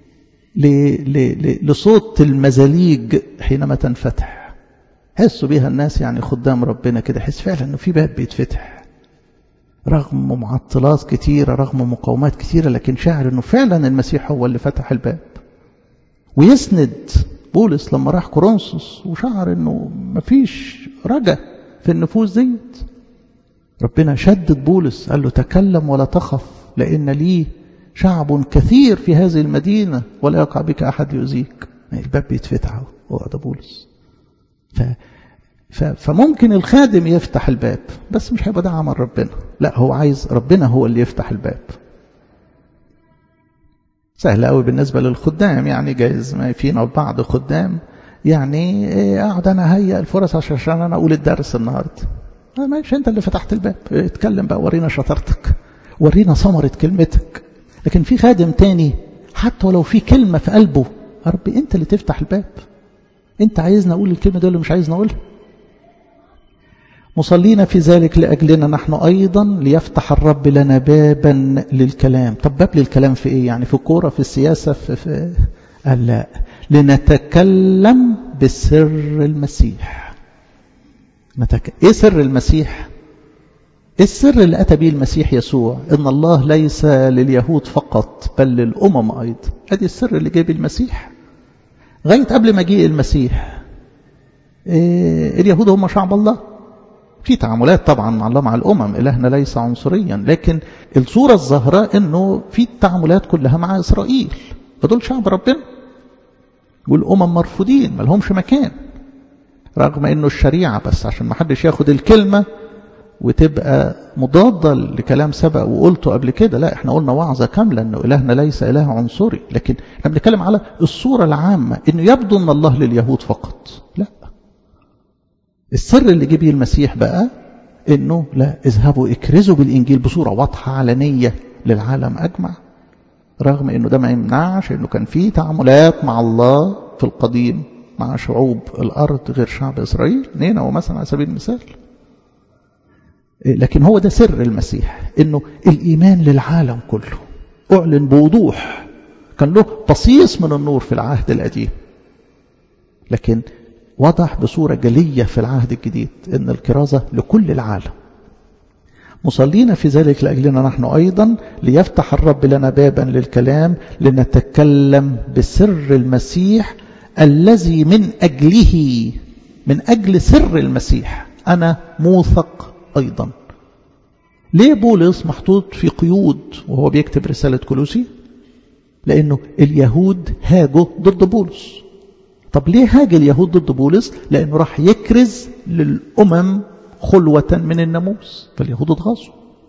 Speaker 1: لصوت المزاليج حينما تنفتح، حسوا بيها الناس يعني خدام ربنا كده، حس فعلا انه في باب بيتفتح رغم معطلات كتيرة، رغم مقاومات كتيرة، لكن شاعر انه فعلا المسيح هو اللي فتح الباب. ويسند بولس لما راح كورنثوس وشعر انه مفيش رجا في النفوس ديت، ربنا شدد بولس قال له تكلم ولا تخف، لان لي شعب كثير في هذه المدينة ولا يقع بك احد يؤذيك. الباب بيتفتح هو ده بولس. ف فممكن الخادم يفتح الباب، بس مش هيبقى ده عمل ربنا، لا، هو عايز ربنا هو اللي يفتح الباب. سهل قوي بالنسبة للخدام، يعني جايز ما فينا بعض خدام يعني اقعد انا هيئ الفرص عشان انا اقول الدرس النهارده. مش انت اللي فتحت الباب، اتكلم بقى، ورينا شطارتك، ورينا ثمرة كلمتك. لكن في خادم تاني حتى ولو في كلمة في قلبه، يا رب انت اللي تفتح الباب، انت عايزنا اقول الكلمة دي ولا مش عايزنا اقولها؟ مصلين في ذلك لأجلنا نحن أيضا ليفتح الرب لنا بابا للكلام. طب باب للكلام في إيه؟ يعني في الكورة، في السياسة، في, في... قال لا، لنتكلم بسر المسيح. نتك... إيه سر المسيح؟ إيه السر اللي أتى به المسيح يسوع؟ إن الله ليس لليهود فقط بل للأمم أيضا. هذه السر اللي جاي المسيح. غاية قبل مجيء المسيح إيه؟ اليهود هم شعب الله، في تعاملات طبعا مع الله مع الأمم، إلهنا ليس عنصريا، لكن الصورة الظاهرة أنه في التعاملات كلها مع إسرائيل، فدول شعب ربنا، والأمم مرفوضين ما لهمش مكان، رغم أنه الشريعة بس عشان ما حدش ياخد الكلمة وتبقى مضادة لكلام سبق وقلته قبل كده. لا، احنا قلنا وعظة كاملة أنه إلهنا ليس إله عنصري، لكن احنا بنتكلم على الصورة العامة أنه يبدو أن الله لليهود فقط. لا، السر اللي جه بيه المسيح بقى انه لا، اذهبوا اكرزوا بالانجيل بصوره واضحه علنيه للعالم اجمع، رغم انه ده ما يمنعش انه كان في تعاملات مع الله في القديم مع شعوب الارض غير شعب اسرائيل، نينوى مثلا على سبيل المثال. لكن هو ده سر المسيح، انه الايمان للعالم كله اعلن بوضوح، كان له بصيص من النور في العهد القديم، لكن وضح بصورة جلية في العهد الجديد ان الكرازة لكل العالم. مصلين في ذلك لأجلنا نحن أيضا ليفتح الرب لنا بابا للكلام لنتكلم بسر المسيح الذي من أجله، من أجل سر المسيح أنا موثق أيضا. ليه بولس محطوط في قيود وهو بيكتب رسالة كولوسي؟ لأنه اليهود هاجوا ضد بولس. طب ليه هاج اليهود ضد بولس؟ لأنه راح يكرز للأمم خلوة من الناموس، فاليهود اتغاظوا.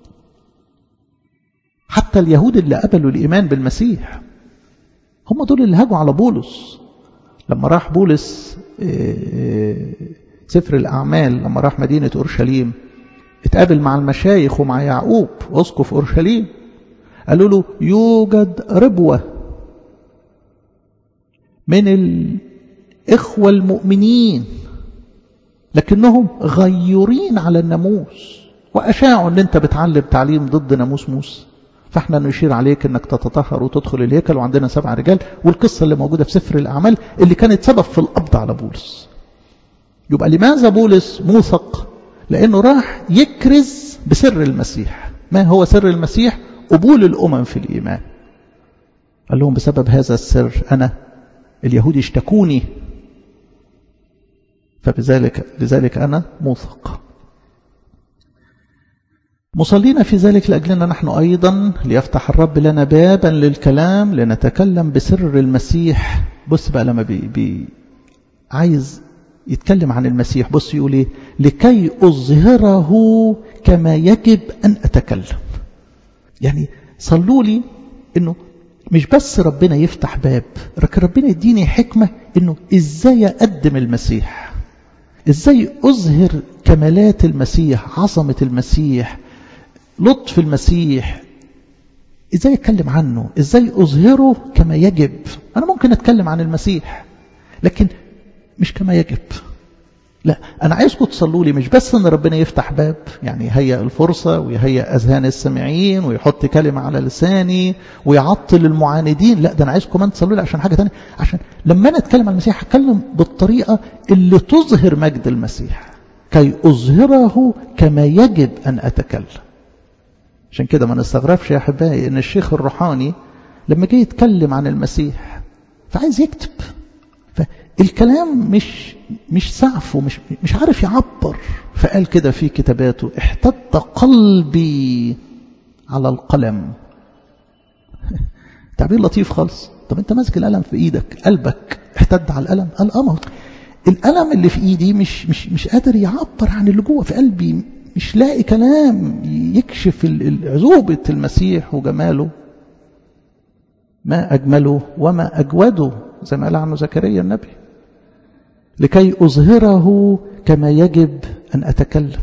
Speaker 1: حتى اليهود اللي قبلوا الإيمان بالمسيح هم دول اللي هاجوا على بولس. لما راح بولس سفر الأعمال، لما راح مدينة أورشليم اتقابل مع المشايخ ومع يعقوب أسقف أورشليم، قالوا له يوجد ربوة من الإخوة المؤمنين لكنهم غيورين على الناموس وأشاعوا أن أنت بتعلم تعليم ضد ناموس موسى، فاحنا نشير عليك أنك تتطهر وتدخل الهيكل، وعندنا سبع رجال. والقصة اللي موجودة في سفر الأعمال اللي كانت سبب في القبض على بولس. يبقى لماذا بولس موثق؟ لأنه راح يكرز بسر المسيح. ما هو سر المسيح؟ قبول الأمم في الإيمان. قال لهم بسبب هذا السر أنا اليهود اشتكوني، فبذلك لذلك أنا موثق. مصلين في ذلك لأجلنا نحن أيضا ليفتح الرب لنا بابا للكلام لنتكلم بسر المسيح. بص بقى لما بي بي عايز يتكلم عن المسيح، بص يقول ايه؟ لكي أظهره كما يجب أن أتكلم. يعني صلوا لي إنه مش بس ربنا يفتح باب، لكن ربنا يديني حكمة إنه إزاي أقدم المسيح، إزاي أظهر كمالات المسيح، عظمة المسيح، لطف المسيح، إزاي أتكلم عنه، إزاي أظهره كما يجب. أنا ممكن أتكلم عن المسيح لكن مش كما يجب. لا، أنا عايزكم تصلوا لي مش بس أن ربنا يفتح باب، يعني يهيئ الفرصة ويهيئ أذهان السامعين ويحط كلمة على لساني ويعطل المعاندين. لا، ده أنا عايزكم كمان تصلوا لي عشان حاجة تانية، عشان لما أنا أتكلم عن المسيح أتكلم بالطريقة اللي تظهر مجد المسيح، كي أظهره كما يجب أن أتكلم. عشان كده ما نستغربش يا أحبائي أن الشيخ الروحاني لما جاي يتكلم عن المسيح فعايز يكتب، فالكلام مش مش سعفه، مش مش عارف يعبر، فقال كده في كتاباته: احتد قلبي على القلم. تعبير لطيف خالص. طب انت ماسك القلم في ايدك، قلبك احتد على القلم؟ قال اه، القلم اللي في ايدي مش مش مش قادر يعبر عن اللي جوه في قلبي، مش لاقي كلام يكشف عذوبة المسيح وجماله. ما أجمله وما أجوده، زي ما قال عنه زكريا النبي، لكي أظهره كما يجب أن أتكلم.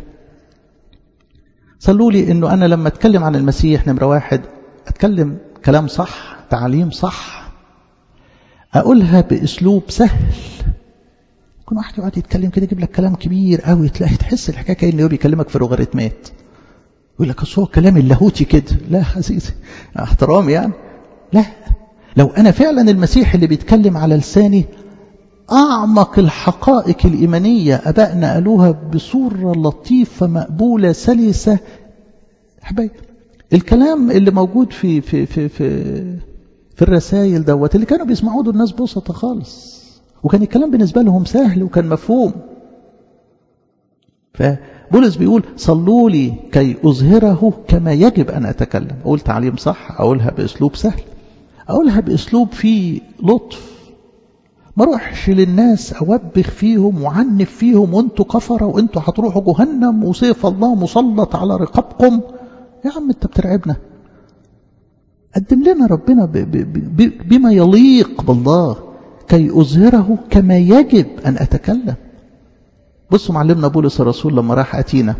Speaker 1: صلوا لي أنه أنا لما أتكلم عن المسيح، نمرة واحد، أتكلم كلام صح، تعليم صح، أقولها بأسلوب سهل. كل واحد يقعد يتكلم كده يجيب لك كلام كبير قوي، تلاقي تحس الحكايه كأنه بيكلمك في لوغاريتمات، يقول لك اصل هو كلام اللاهوتي كده. لا عزيزي، احترامي يعني، لا، لو انا فعلا المسيح اللي بيتكلم على لساني اعمق الحقائق الايمانيه ابائنا قالوها بصوره لطيفه مقبوله سلسه. حبايبي، الكلام اللي موجود في في في في في الرسائل دوت اللي كانوا بيسمعوه الناس بسطة خالص، وكان الكلام بالنسبة لهم سهل وكان مفهوم. فبولس بيقول: صلوا لي كي أظهره كما يجب أن أتكلم. أقول تعليم صح، أقولها بأسلوب سهل، أقولها بأسلوب فيه لطف، ما روحش للناس أوبخ فيهم وعنف فيهم وانتوا كفرة وانتوا هتروحوا جهنم وسيف الله مسلط على رقابكم. يا عم انت بترعبنا. قدم لنا ربنا ب ب ب بما يليق بالله، كي أظهره كما يجب أن أتكلم. بصوا معلمنا بولس الرسول لما راح أتينا،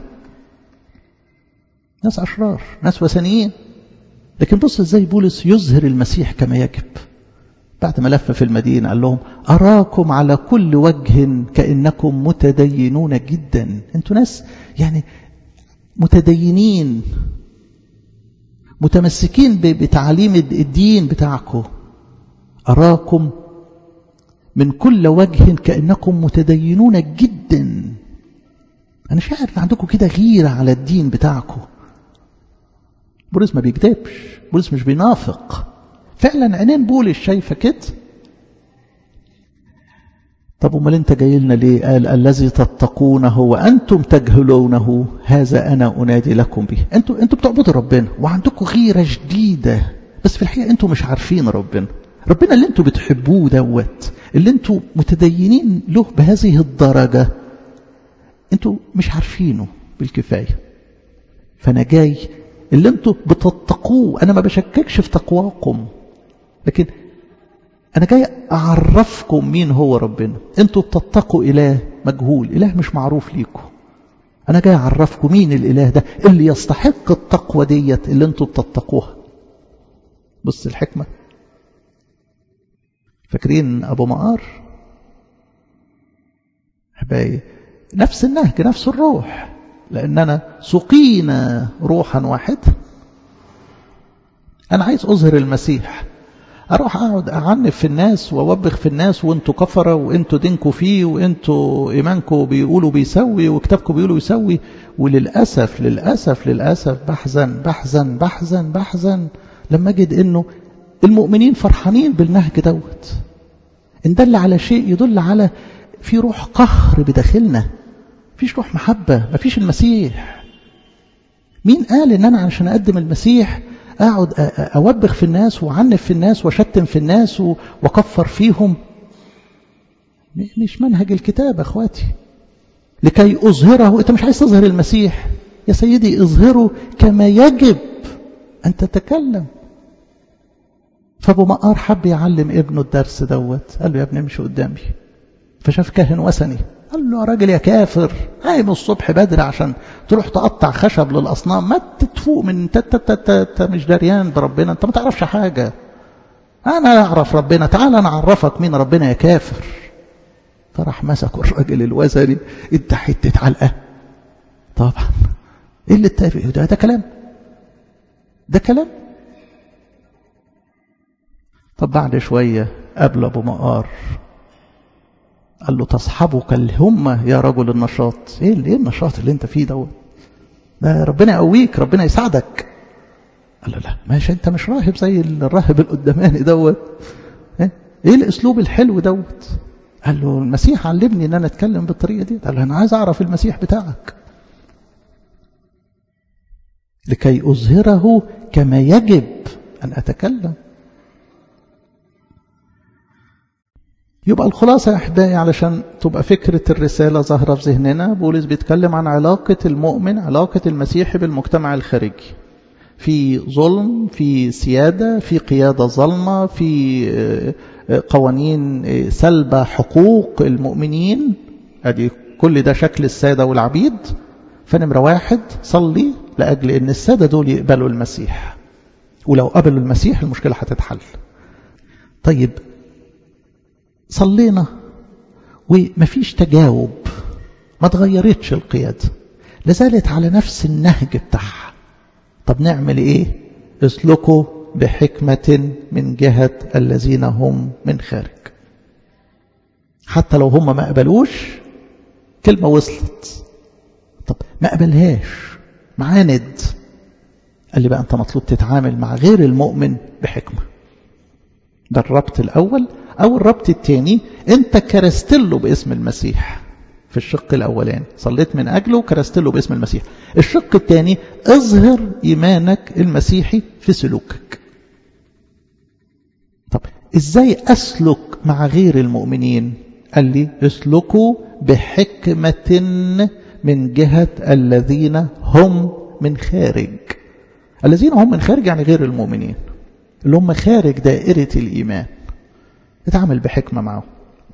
Speaker 1: ناس أشرار، ناس وثنيين، لكن بص ازاي بولس يظهر المسيح كما يجب. بعد ما لف في المدينة قال لهم: أراكم على كل وجه كأنكم متدينون جدا. انتوا ناس يعني متدينين، متمسكين بتعاليم الدين بتاعكم. أراكم من كل وجه كأنكم متدينون جدا. أنا شاعر عندكم كده غيرة على الدين بتاعكم. بولس ما بيكذبش، بولس مش بينافق، فعلا عينين بولس شايفة كده. طب امال انت جاي لنا ليه؟ قال: الذي تتقونه وانتم تجهلونه هذا انا انادي لكم به. انتوا انتوا بتعبدوا ربنا وعندكم غيره شديده، بس في الحقيقه انتوا مش عارفين ربنا. ربنا اللي انتوا بتحبوه دوت، اللي انتوا متدينين له بهذه الدرجه، انتوا مش عارفينه بالكفايه. فانا جاي اللي انتوا بتتقوه، انا ما بشككش في تقواكم، لكن أنا جاي أعرفكم مين هو ربنا. أنتوا بتتقوا إله مجهول، إله مش معروف ليكم. أنا جاي أعرفكم مين الإله ده اللي يستحق التقوى ديت اللي أنتوا بتتقوها. بص الحكمة. فاكرين أبو مقار؟ حبايبي، نفس النهج، نفس الروح، لأننا سقينا روحا واحد. أنا عايز أظهر المسيح، أروح أقعد أعنف في الناس وأوبخ في الناس وأنتوا كفرة وأنتوا دينكوا فيه وأنتوا إيمانكوا بيقولوا بيسوي وكتابكوا بيقولوا يسوي. وللأسف للأسف للأسف بحزن بحزن بحزن بحزن لما أجد إنه المؤمنين فرحانين بالنهج دوت. إن دل على شيء يدل على في روح قهر بداخلنا، فيش روح محبة، ما فيش المسيح. مين قال ان انا عشان اقدم المسيح اقعد اوبخ في الناس وعنف في الناس وشتم في الناس وكفر فيهم؟ مش منهج الكتاب اخواتي. لكي اظهره، انت مش عايز تظهر المسيح يا سيدي، اظهره كما يجب ان تتكلم. فابو مقار حب يعلم ابنه الدرس دوت، قال له يا ابني امشي قدامي. فشاف كاهن وثني قال له يا راجل يا كافر، قايم الصبح بدري عشان تروح تقطع خشب للاصنام، ما تتفوق من انت مش دريان بربنا، انت ما تعرفش حاجه. انا اعرف ربنا، تعال انا اعرفك مين ربنا يا كافر. فراح مسكوا الراجل الوثني، انت حته علقه. طبعا ايه اللي اتفق ده؟ ده كلام، ده كلام. طب بعد شويه قابل ابو مقار، قال له تصحبك الهمة يا رجل النشاط. ايه ايه النشاط اللي انت فيه دوت؟ ده ربنا يقويك، ربنا يساعدك. قال له لا ماشي، انت مش راهب زي الراهب القداماني دوت. ايه ايه الاسلوب الحلو دوت؟ قال له المسيح علمني ان انا اتكلم بالطريقه دي. قال له انا عايز اعرف المسيح بتاعك لكي اظهره كما يجب ان اتكلم. يبقى الخلاصة يا أحبائي، علشان تبقى فكرة الرسالة ظاهرة في ذهننا، بولس بيتكلم عن علاقة المؤمن، علاقة المسيحي بالمجتمع الخارجي. في ظلم، في سيادة، في قيادة ظلمة، في قوانين سلبة حقوق المؤمنين. ادي كل ده شكل السادة والعبيد. فنمرة واحد صلي لأجل أن السادة دول يقبلوا المسيح، ولو قبلوا المسيح المشكلة هتتحل. طيب صلينا ومفيش تجاوب، ما تغيرتش القيادة، لازالت على نفس النهج بتاعها. طب نعمل ايه؟ اسلكوا بحكمة من جهة الذين هم من خارج. حتى لو هم ما قبلوش، كلمة وصلت. طب ما قبلهاش، معاند. قال لي بقى انت مطلوب تتعامل مع غير المؤمن بحكمة. ده الربط الأول. أو الربط الثاني، أنت كرستله باسم المسيح. في الشق الأولاني صليت من أجله وكرستله باسم المسيح. الشق الثاني اظهر إيمانك المسيحي في سلوكك. طب إزاي أسلك مع غير المؤمنين؟ قال لي اسلكوا بحكمة من جهة الذين هم من خارج. الذين هم من خارج يعني غير المؤمنين، اللي هم خارج دائرة الإيمان. اتعامل بحكمة معه.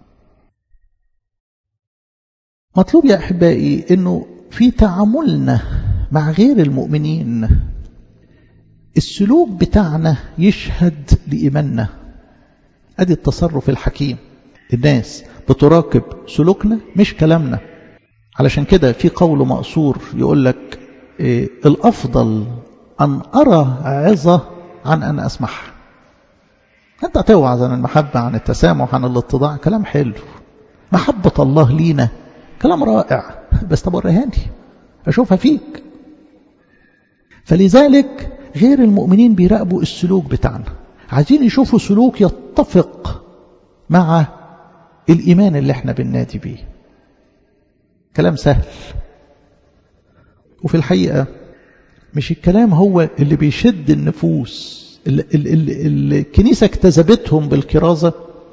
Speaker 1: مطلوب يا أحبائي أنه في تعاملنا مع غير المؤمنين السلوك بتاعنا يشهد لإيماننا. أدي التصرف الحكيم. الناس بتراقب سلوكنا مش كلامنا. علشان كده في قول مقصور يقول لك إيه الأفضل أن أرى عظة عن أن أسمعها. أنت توعظ عن المحبة، عن التسامح، عن الاتضاع، كلام حلو. محبة الله لينا كلام رائع، بس طب وريهاني أشوفها فيك. فلذلك غير المؤمنين بيراقبوا السلوك بتاعنا، عايزين يشوفوا سلوك يتفق مع الإيمان اللي احنا بننادي بيه. كلام سهل، وفي الحقيقة مش الكلام هو اللي بيشد النفوس. الكنيسة اكتسبتهم بالكرازة،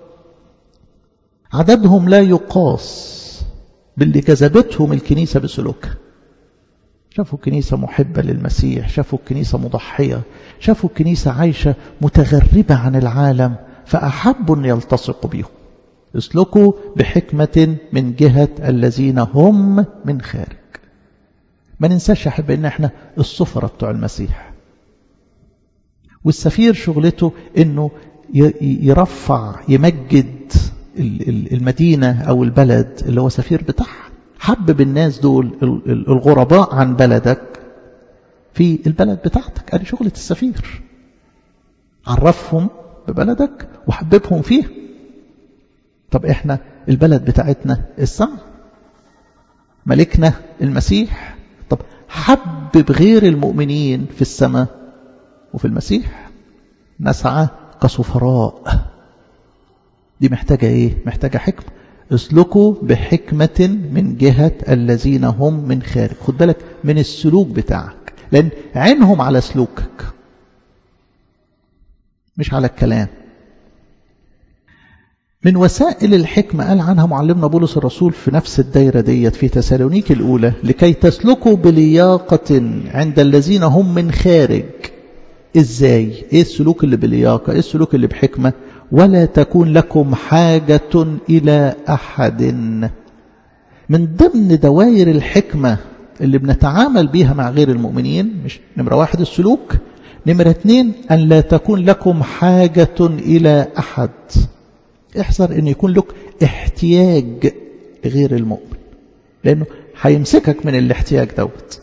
Speaker 1: عددهم لا يقاس باللي جذبتهم الكنيسة بسلوكها. شافوا الكنيسة محبة للمسيح، شافوا الكنيسة مضحية، شافوا الكنيسة عايشة متغربة عن العالم، فأحبوا أن يلتصقوا بهم. اسلكوا بحكمة من جهة الذين هم من خارج. ما ننساش يا حبا ان احنا السفرة بتوع المسيح، والسفير شغلته انه يرفع يمجد المدينة او البلد اللي هو سفير بتاعها. حبب الناس دول الغرباء عن بلدك في البلد بتاعتك. ادي شغلة السفير، عرفهم ببلدك وحببهم فيه. طب احنا البلد بتاعتنا السماء، ملكنا المسيح. طب حبب غير المؤمنين في السماء وفي المسيح. نسعى كسفراء. دي محتاجة ايه؟ محتاجة حكمة. اسلكوا بحكمة من جهة الذين هم من خارج. خد بالك من السلوك بتاعك، لأن عينهم على سلوكك مش على الكلام. من وسائل الحكمة قال عنها معلمنا بولس الرسول في نفس الدايرة ديت في تسالونيك الأولى: لكي تسلكوا بلياقة عند الذين هم من خارج. إزاي؟ إيه السلوك اللي بلياقة؟ إيه السلوك اللي بحكمة؟ ولا تكون لكم حاجة إلى أحد. من ضمن دوائر الحكمة اللي بنتعامل بيها مع غير المؤمنين، مش نمرة واحد السلوك، نمرة اتنين أن لا تكون لكم حاجة إلى أحد. احذر أن يكون لك احتياج لغير المؤمن، لأنه هيمسكك من الاحتياج دوت.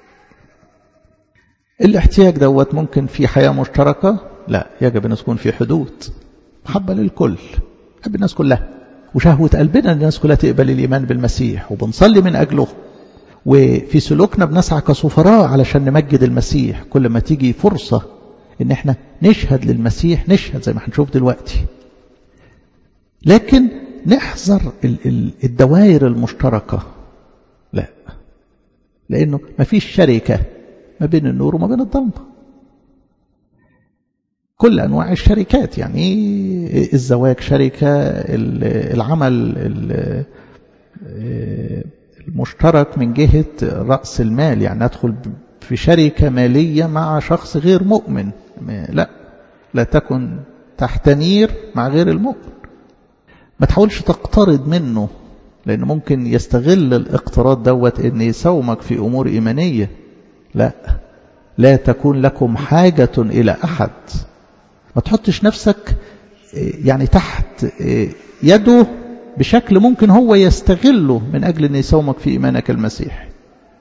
Speaker 1: الاحتياج دوت ممكن في حياة مشتركة، لا، يجب أن تكون في حدود. محبة للكل، حب الناس كلها، وشهوة قلبنا الناس كلها تقبل الإيمان بالمسيح، وبنصلي من أجله، وفي سلوكنا بنسعى كسفراء علشان نمجد المسيح. كل ما تيجي فرصة ان احنا نشهد للمسيح نشهد زي ما هنشوف دلوقتي. لكن نحذر الدوائر المشتركة، لا، لأنه ما فيش شركة ما بين النور وما بين الظلمة. كل أنواع الشركات، يعني الزواج شركة، العمل المشترك من جهة رأس المال، يعني أدخل في شركة مالية مع شخص غير مؤمن، لا، لا تكن تحت نير مع غير المؤمن. ما تحاولش تقترض منه، لأنه ممكن يستغل الاقتراض دوت أن يساومك في أمور إيمانية. لا، لا تكون لكم حاجة إلى أحد. ما تحطش نفسك يعني تحت يده بشكل ممكن هو يستغله من أجل أن يساومك في إيمانك المسيح.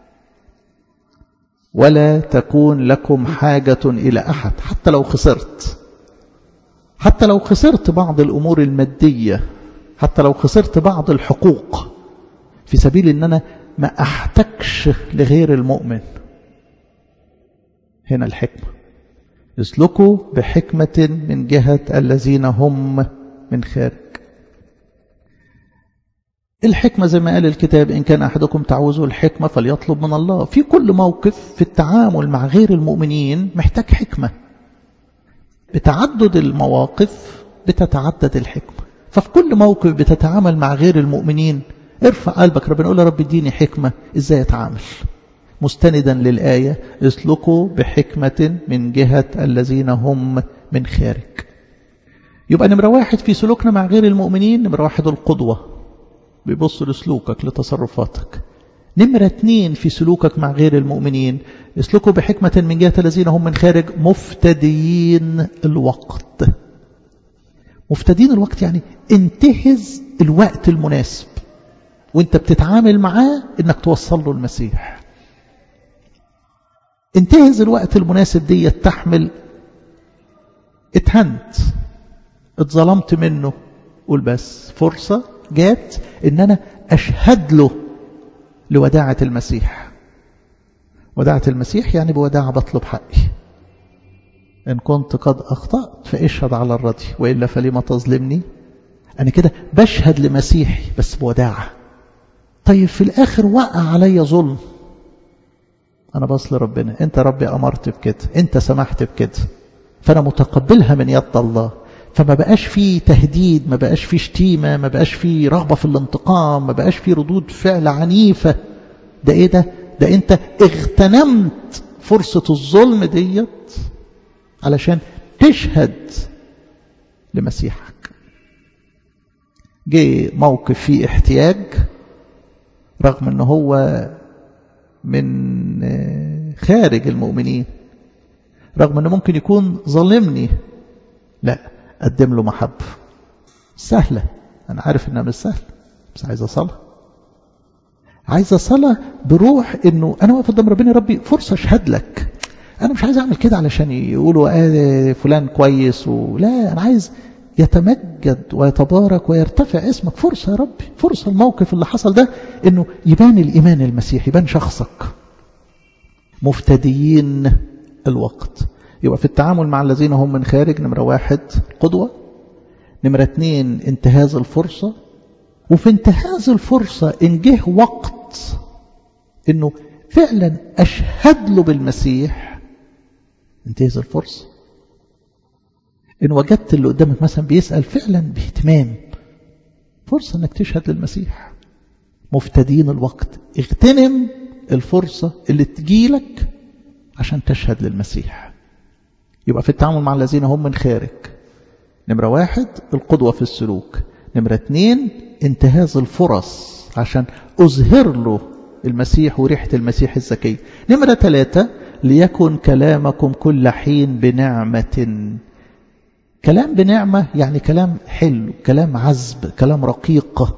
Speaker 1: ولا تكون لكم حاجة إلى أحد، حتى لو خسرت، حتى لو خسرت بعض الأمور المادية، حتى لو خسرت بعض الحقوق، في سبيل أن أنا ما أحتكش لغير المؤمن. هنا الحكمة: اسلكوا بحكمة من جهة الذين هم من خارج. الحكمة زي ما قال الكتاب: إن كان أحدكم تعوزه الحكمة فليطلب من الله. في كل موقف في التعامل مع غير المؤمنين محتاج حكمة. بتعدد المواقف بتتعدد الحكمة. ففي كل موقف بتتعامل مع غير المؤمنين ارفع قلبك، ربنا يقول: يا رب اديني حكمة ازاي اتعامل، مستندا للآية: اسلكوا بحكمة من جهة الذين هم من خارج. يبقى نمرة واحد في سلوكنا مع غير المؤمنين، نمرة واحد القدوة، بيبص لسلوكك لتصرفاتك. نمرة اتنين في سلوكك مع غير المؤمنين: اسلكوا بحكمة من جهة الذين هم من خارج مفتديين الوقت. مفتدين الوقت يعني انتهز الوقت المناسب وانت بتتعامل معاه انك توصل له المسيح. انتهز الوقت المناسب دي تحمل اتهنت، اتظلمت منه، قول بس فرصة جات ان انا اشهد له لوداعة المسيح. وداعة المسيح يعني بوداعة بطلب حقي. إن كنت قد أخطأت فاشهد على الرضي، وإلا فلما تظلمني. أنا كده بشهد لمسيحي بس بوداعة. طيب في الآخر وقع علي ظلم، أنا بصل ربنا: أنت ربي أمرت بكده، أنت سمحت بكده، فأنا متقبلها من يد الله. فما بقاش فيه تهديد، ما بقاش فيه شتيمة، ما بقاش فيه رغبة في الانتقام، ما بقاش فيه ردود فعل عنيفة. ده إيه ده؟ ده أنت اغتنمت فرصة الظلم ديت علشان تشهد لمسيحك. جه موقف فيه احتياج، رغم أنه هو من خارج المؤمنين، رغم أنه ممكن يكون ظلمني، لا، قدم له محبة. سهلة، أنا عارف أنها مش سهلة، بس عايزة صلاة، عايزة صلاة بروح أنه أنا واقف قدام ربنا: يا ربي فرصة أشهد لك. أنا مش عايز أعمل كده علشان يقولوا آه فلان كويس، ولا أنا عايز يتمجد ويتبارك ويرتفع اسمك. فرصة يا ربي، فرصة. الموقف اللي حصل ده أنه يبان الإيمان المسيحي، يبان شخصك. مفتديين الوقت. يبقى في التعامل مع الذين هم من خارج، نمرة واحد قدوة، نمرة اتنين انتهاز الفرصة. وفي انتهاز الفرصة إن جه وقت إنه فعلا أشهد له بالمسيح، انتهز الفرصة. إن وجدت اللي قدامك مثلا بيسأل فعلا باهتمام، فرصة انك تشهد للمسيح. مفتدين الوقت، اغتنم الفرصة اللي تجيلك عشان تشهد للمسيح. يبقى في التعامل مع الذين هم من خارج، نمرة واحد القدوة في السلوك، نمرة اتنين انتهاز الفرص عشان أظهر له المسيح وريحة المسيح الزكية، نمرة ثلاثة ليكن كلامكم كل حين بنعمة. كلام بنعمة يعني كلام حلو، كلام عذب، كلام رقيق.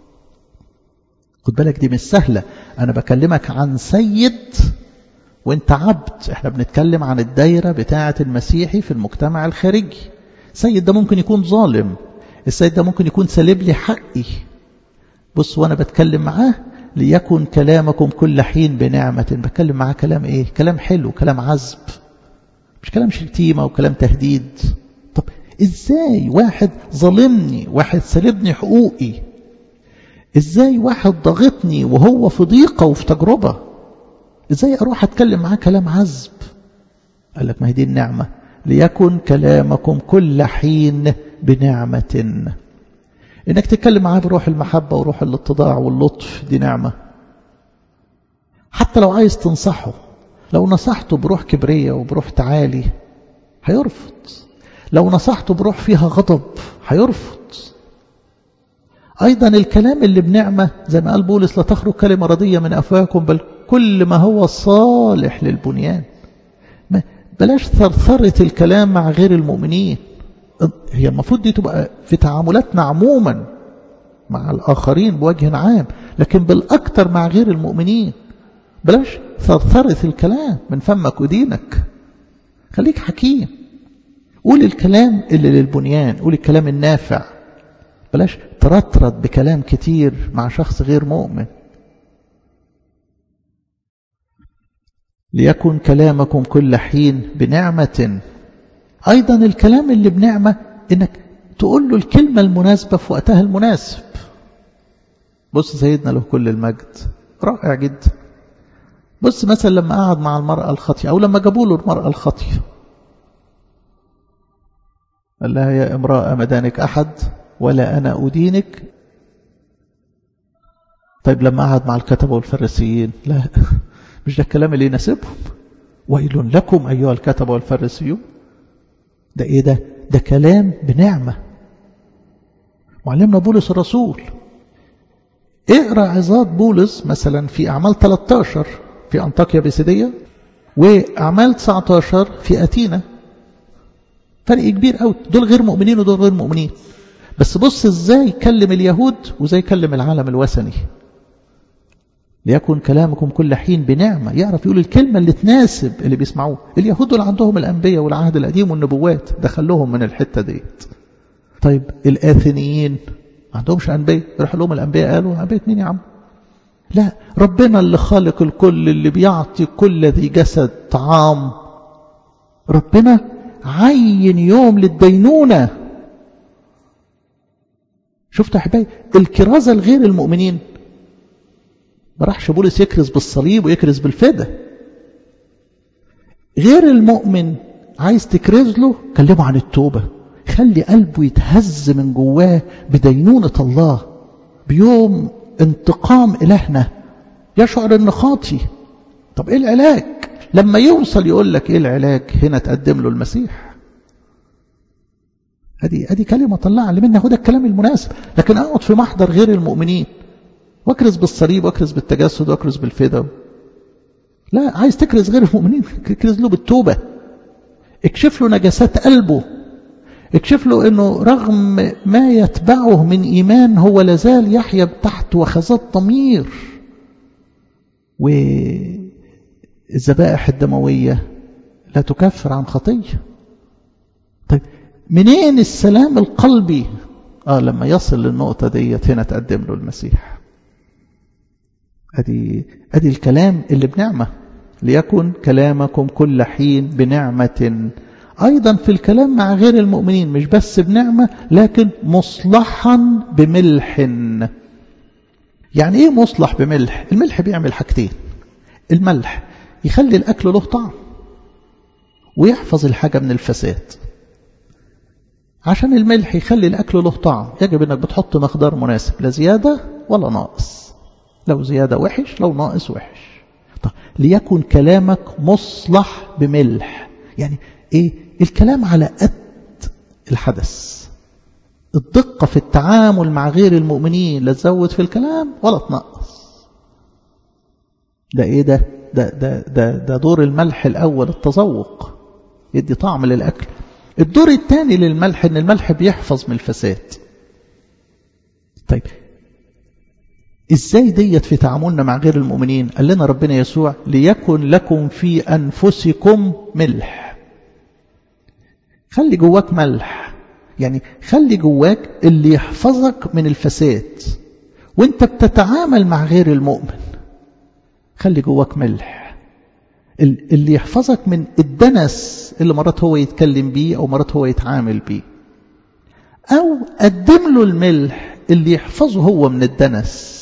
Speaker 1: خد بالك دي مش سهلة، أنا بكلمك عن سيد وانت عبد. احنا بنتكلم عن الدايرة بتاعة المسيحي في المجتمع الخارجي. السيد ده ممكن يكون ظالم، السيد ده ممكن يكون سالب لي حقي. بص وانا بتكلم معاه ليكن كلامكم كل حين بنعمة، بتكلم معاه كلام ايه؟ كلام حلو، كلام عذب، مش كلام شتيمة وكلام تهديد. طب ازاي واحد ظالمني، واحد سالبني حقوقي، ازاي واحد ضغطني وهو في ضيقة وفي تجربة، ازاي اروح اتكلم معاه كلام عذب؟ قال لك ما هي دي النعمة، ليكن كلامكم كل حين بنعمة. انك تتكلم معاه بروح المحبة وروح الاتضاع واللطف، دي نعمة. حتى لو عايز تنصحه، لو نصحته بروح كبرية وبروح تعالي هيرفض، لو نصحته بروح فيها غضب هيرفض. أيضا الكلام اللي بنعمة زي ما قال بولس لا تخرج كلمة ردية من أفواهكم بل كل ما هو صالح للبنيان. بلاش ثرثرة الكلام مع غير المؤمنين. هي المفروض دي تبقى في تعاملاتنا عموما مع الآخرين بوجه عام، لكن بالأكثر مع غير المؤمنين. بلاش ثرثرة الكلام من فمك ودينك، خليك حكيم، قول الكلام اللي للبنيان، قول الكلام النافع. بلاش ترطرط بكلام كتير مع شخص غير مؤمن. ليكن كلامكم كل حين بنعمة. أيضا الكلام اللي بنعمة إنك تقول له الكلمة المناسبة في وقتها المناسب. بص سيدنا له كل المجد رائع جدا. بص مثلا لما قعد مع المرأة الخاطئة أو لما جابوا له المرأة الخاطئة، قال لها يا امرأة مدانك أحد ولا أنا أدينك. طيب لما قعد مع الكتبة والفريسيين، لا مش ده الكلام اللي يناسبهم. ويل لكم أيها الكتبة والفريسيون. ده إيه ده؟ ده كلام بنعمة. معلمنا بولس الرسول، اقرأ عظات بولس مثلا في أعمال ثلاثة عشر في أنطاكيا بيسيدية وأعمال تسعة عشر في أثينا. فرق كبير قوي، دول غير مؤمنين ودول غير مؤمنين. بس بص ازاي كلم اليهود وازاي كلم العالم الوثني. ليكن كلامكم كل حين بنعمة، يعرف يقول الكلمة اللي تناسب اللي بيسمعوه. اليهود اللي عندهم الأنبياء والعهد القديم والنبوات دخلهم من الحتة ديت. طيب الآثنيين ما عندهمش أنبياء، يروح لهم الأنبياء قالوا أنبياء مين يا عم؟ لا، ربنا اللي خالق الكل، اللي بيعطي كل ذي جسد طعام. ربنا عين يوم للدينونة. شفت يا حبايبي الكرازة الغير المؤمنين؟ ما راحش بولس يكرز بالصليب ويكرز بالفدا. غير المؤمن عايز تكرز له، كلمه عن التوبة، خلي قلبه يتهز من جواه بدينونة الله، بيوم انتقام إلهنا، يشعر إنه خاطي. طب إيه العلاج؟ لما يوصل يقول لك إيه العلاج؟ هنا تقدم له المسيح. هذه هذه كلمة الله علمنا، هو ده الكلام المناسب. لكن أقعد في محضر غير المؤمنين واكرز بالصليب واكرز بالتجسد واكرز بالفدا، لا، عايز تكرز غير المؤمنين اكرز له بالتوبة. اكشف له نجاسات قلبه، اكشف له انه رغم ما يتبعه من ايمان هو لازال يحيا تحت وخزات ضمير. والذبائح الدموية لا تكفر عن خطية. طيب منين السلام القلبي؟ آه لما يصل للنقطة ديت هنا تقدم له المسيح. أدي, أدي الكلام اللي بنعمة. ليكن كلامكم كل حين بنعمة. أيضا في الكلام مع غير المؤمنين مش بس بنعمة، لكن مصلحا بملح. يعني إيه مصلح بملح؟ الملح بيعمل حاجتين. الملح يخلي الأكل له طعم ويحفظ الحاجة من الفساد. عشان الملح يخلي الأكل له طعم يجب أنك بتحط مقدار مناسب، لا زيادة ولا ناقص. لو زيادة وحش، لو ناقص وحش. طب ليكن كلامك مصلح بملح، يعني إيه؟ الكلام على قد الحدث، الدقة في التعامل مع غير المؤمنين، لا تزود في الكلام ولا تنقص. ده إيه ده؟ ده, ده, ده, ده دور الملح الأول، التذوق، يدي طعم للأكل. الدور الثاني للملح ان الملح بيحفظ من الفساد. طيب ازاي ديت في تعاملنا مع غير المؤمنين؟ قال لنا ربنا يسوع ليكن لكم في انفسكم ملح. خلي جواك ملح، يعني خلي جواك اللي يحفظك من الفساد وانت بتتعامل مع غير المؤمن. خلي جواك ملح اللي يحفظك من الدنس اللي مرات هو يتكلم بيه أو مرات هو يتعامل بيه، أو قدم له الملح اللي يحفظه هو من الدنس.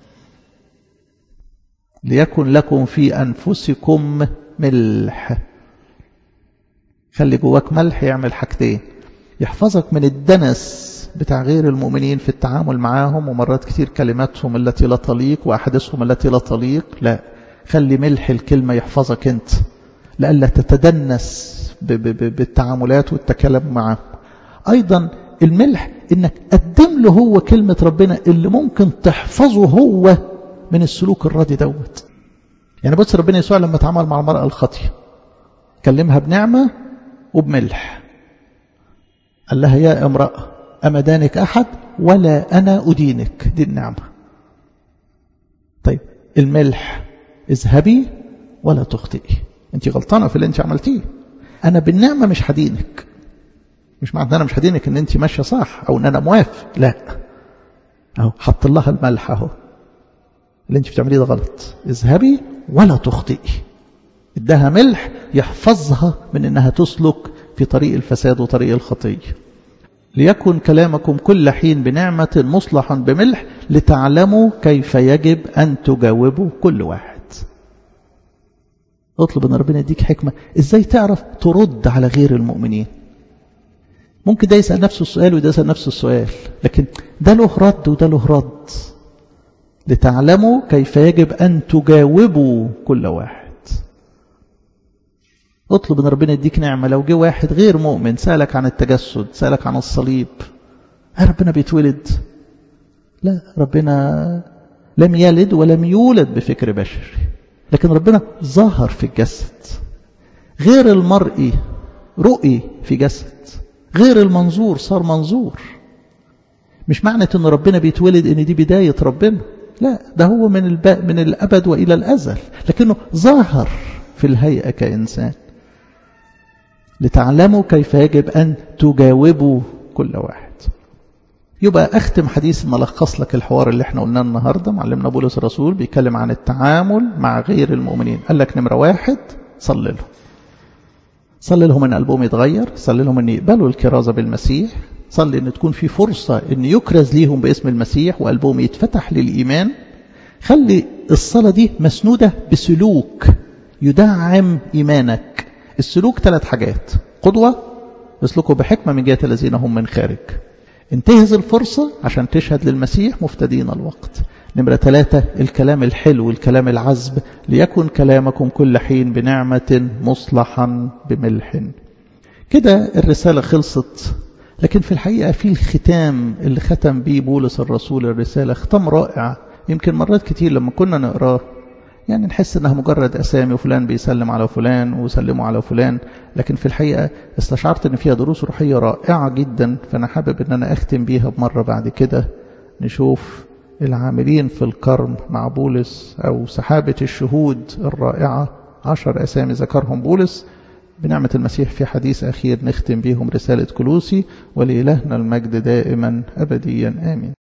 Speaker 1: ليكن لكم في أنفسكم ملح. خلي جواك ملح يعمل حاجتين، يحفظك من الدنس بتاع غير المؤمنين في التعامل معاهم، ومرات كتير كلماتهم التي لا تليق وأحدثهم التي لا تليق. لا، خلي ملح الكلمة يحفظك انت لألا تتدنس بالتعاملات والتكلم معه. أيضا الملح انك قدم له هو كلمة ربنا اللي ممكن تحفظه هو من السلوك الردي دوت. يعني بص ربنا يسوع لما تعامل مع المرأة الخاطية كلمها بنعمة وبملح. قال لها يا امرأة أما دانك أحد ولا أنا أدينك. دي النعمة. طيب الملح اذهبي ولا تخطئي، انت غلطانة في اللي انت عملتيه. انا بالنعمة مش هدينك، مش معنى ان انا مش هدينك ان انت ماشية صح او ان انا موافق، لا، اهو حط لها الملح اهو، اللي انت بتعمليه ده غلط، اذهبي ولا تخطئي. اداها ملح يحفظها من انها تسلك في طريق الفساد وطريق الخطية. ليكن كلامكم كل حين بنعمة مصلحا بملح لتعلموا كيف يجب أن تجاوبوا كل واحد. اطلب ان ربنا يديك حكمة ازاي تعرف ترد على غير المؤمنين. ممكن ده يسأل نفسه السؤال وده يسأل نفسه السؤال، لكن ده له رد وده له رد. لتعلموا كيف يجب أن تجاوبوا كل واحد. اطلب ان ربنا يديك نعمة. لو جه واحد غير مؤمن سألك عن التجسد، سألك عن الصليب، هل ربنا بيتولد؟ لا، ربنا لم يلد ولم يولد بفكر بشري، لكن ربنا ظهر في الجسد. غير المرئي رؤي في جسد، غير المنظور صار منظور. مش معنى ان ربنا بيتولد ان دي بداية ربنا، لا، ده هو من الب... من الأبد وإلى الأزل، لكنه ظهر في الهيئة كإنسان. لتعلموا كيف يجب أن تجاوبوا كل واحد. يبقى أختم حديث ملخص لك الحوار اللي احنا قلناه النهاردة. معلمنا بولس الرسول بيتكلم عن التعامل مع غير المؤمنين. قال لك نمرة واحد، صلي لهم. صلي لهم ان قلبهم يتغير، صلي لهم ان يقبلوا الكرازة بالمسيح، صلي ان تكون في فرصة ان يكرز ليهم باسم المسيح وقلبهم يتفتح للإيمان. خلي الصلاة دي مسنودة بسلوك يدعم إيمانك. السلوك ثلاث حاجات: قدوة، اسلكوا بحكمة من جهة الذين هم من خارج. انتهز الفرصة عشان تشهد للمسيح مفتدين الوقت. نمرة ثلاثة، الكلام الحلو، الكلام العذب. ليكن كلامكم كل حين بنعمة مصلحا بملح. كده الرسالة خلصت، لكن في الحقيقة في الختام اللي ختم بيه بولس الرسول الرسالة ختام رائع. يمكن مرات كتير لما كنا نقراه يعني نحس انها مجرد اسامي وفلان بيسلم على فلان وسلموا على فلان، لكن في الحقيقة استشعرت ان فيها دروس روحية رائعة جدا. فانا حابب ان انا اختم بيها بمرة بعد كده نشوف العاملين في الكرم مع بولس أو سحابة الشهود الرائعة، عشر أسامي ذكرهم بولس. بنعمة المسيح في حديث أخير نختم بيهم رسالة كولوسي. ولإلهنا المجد دائما أبديا آمين.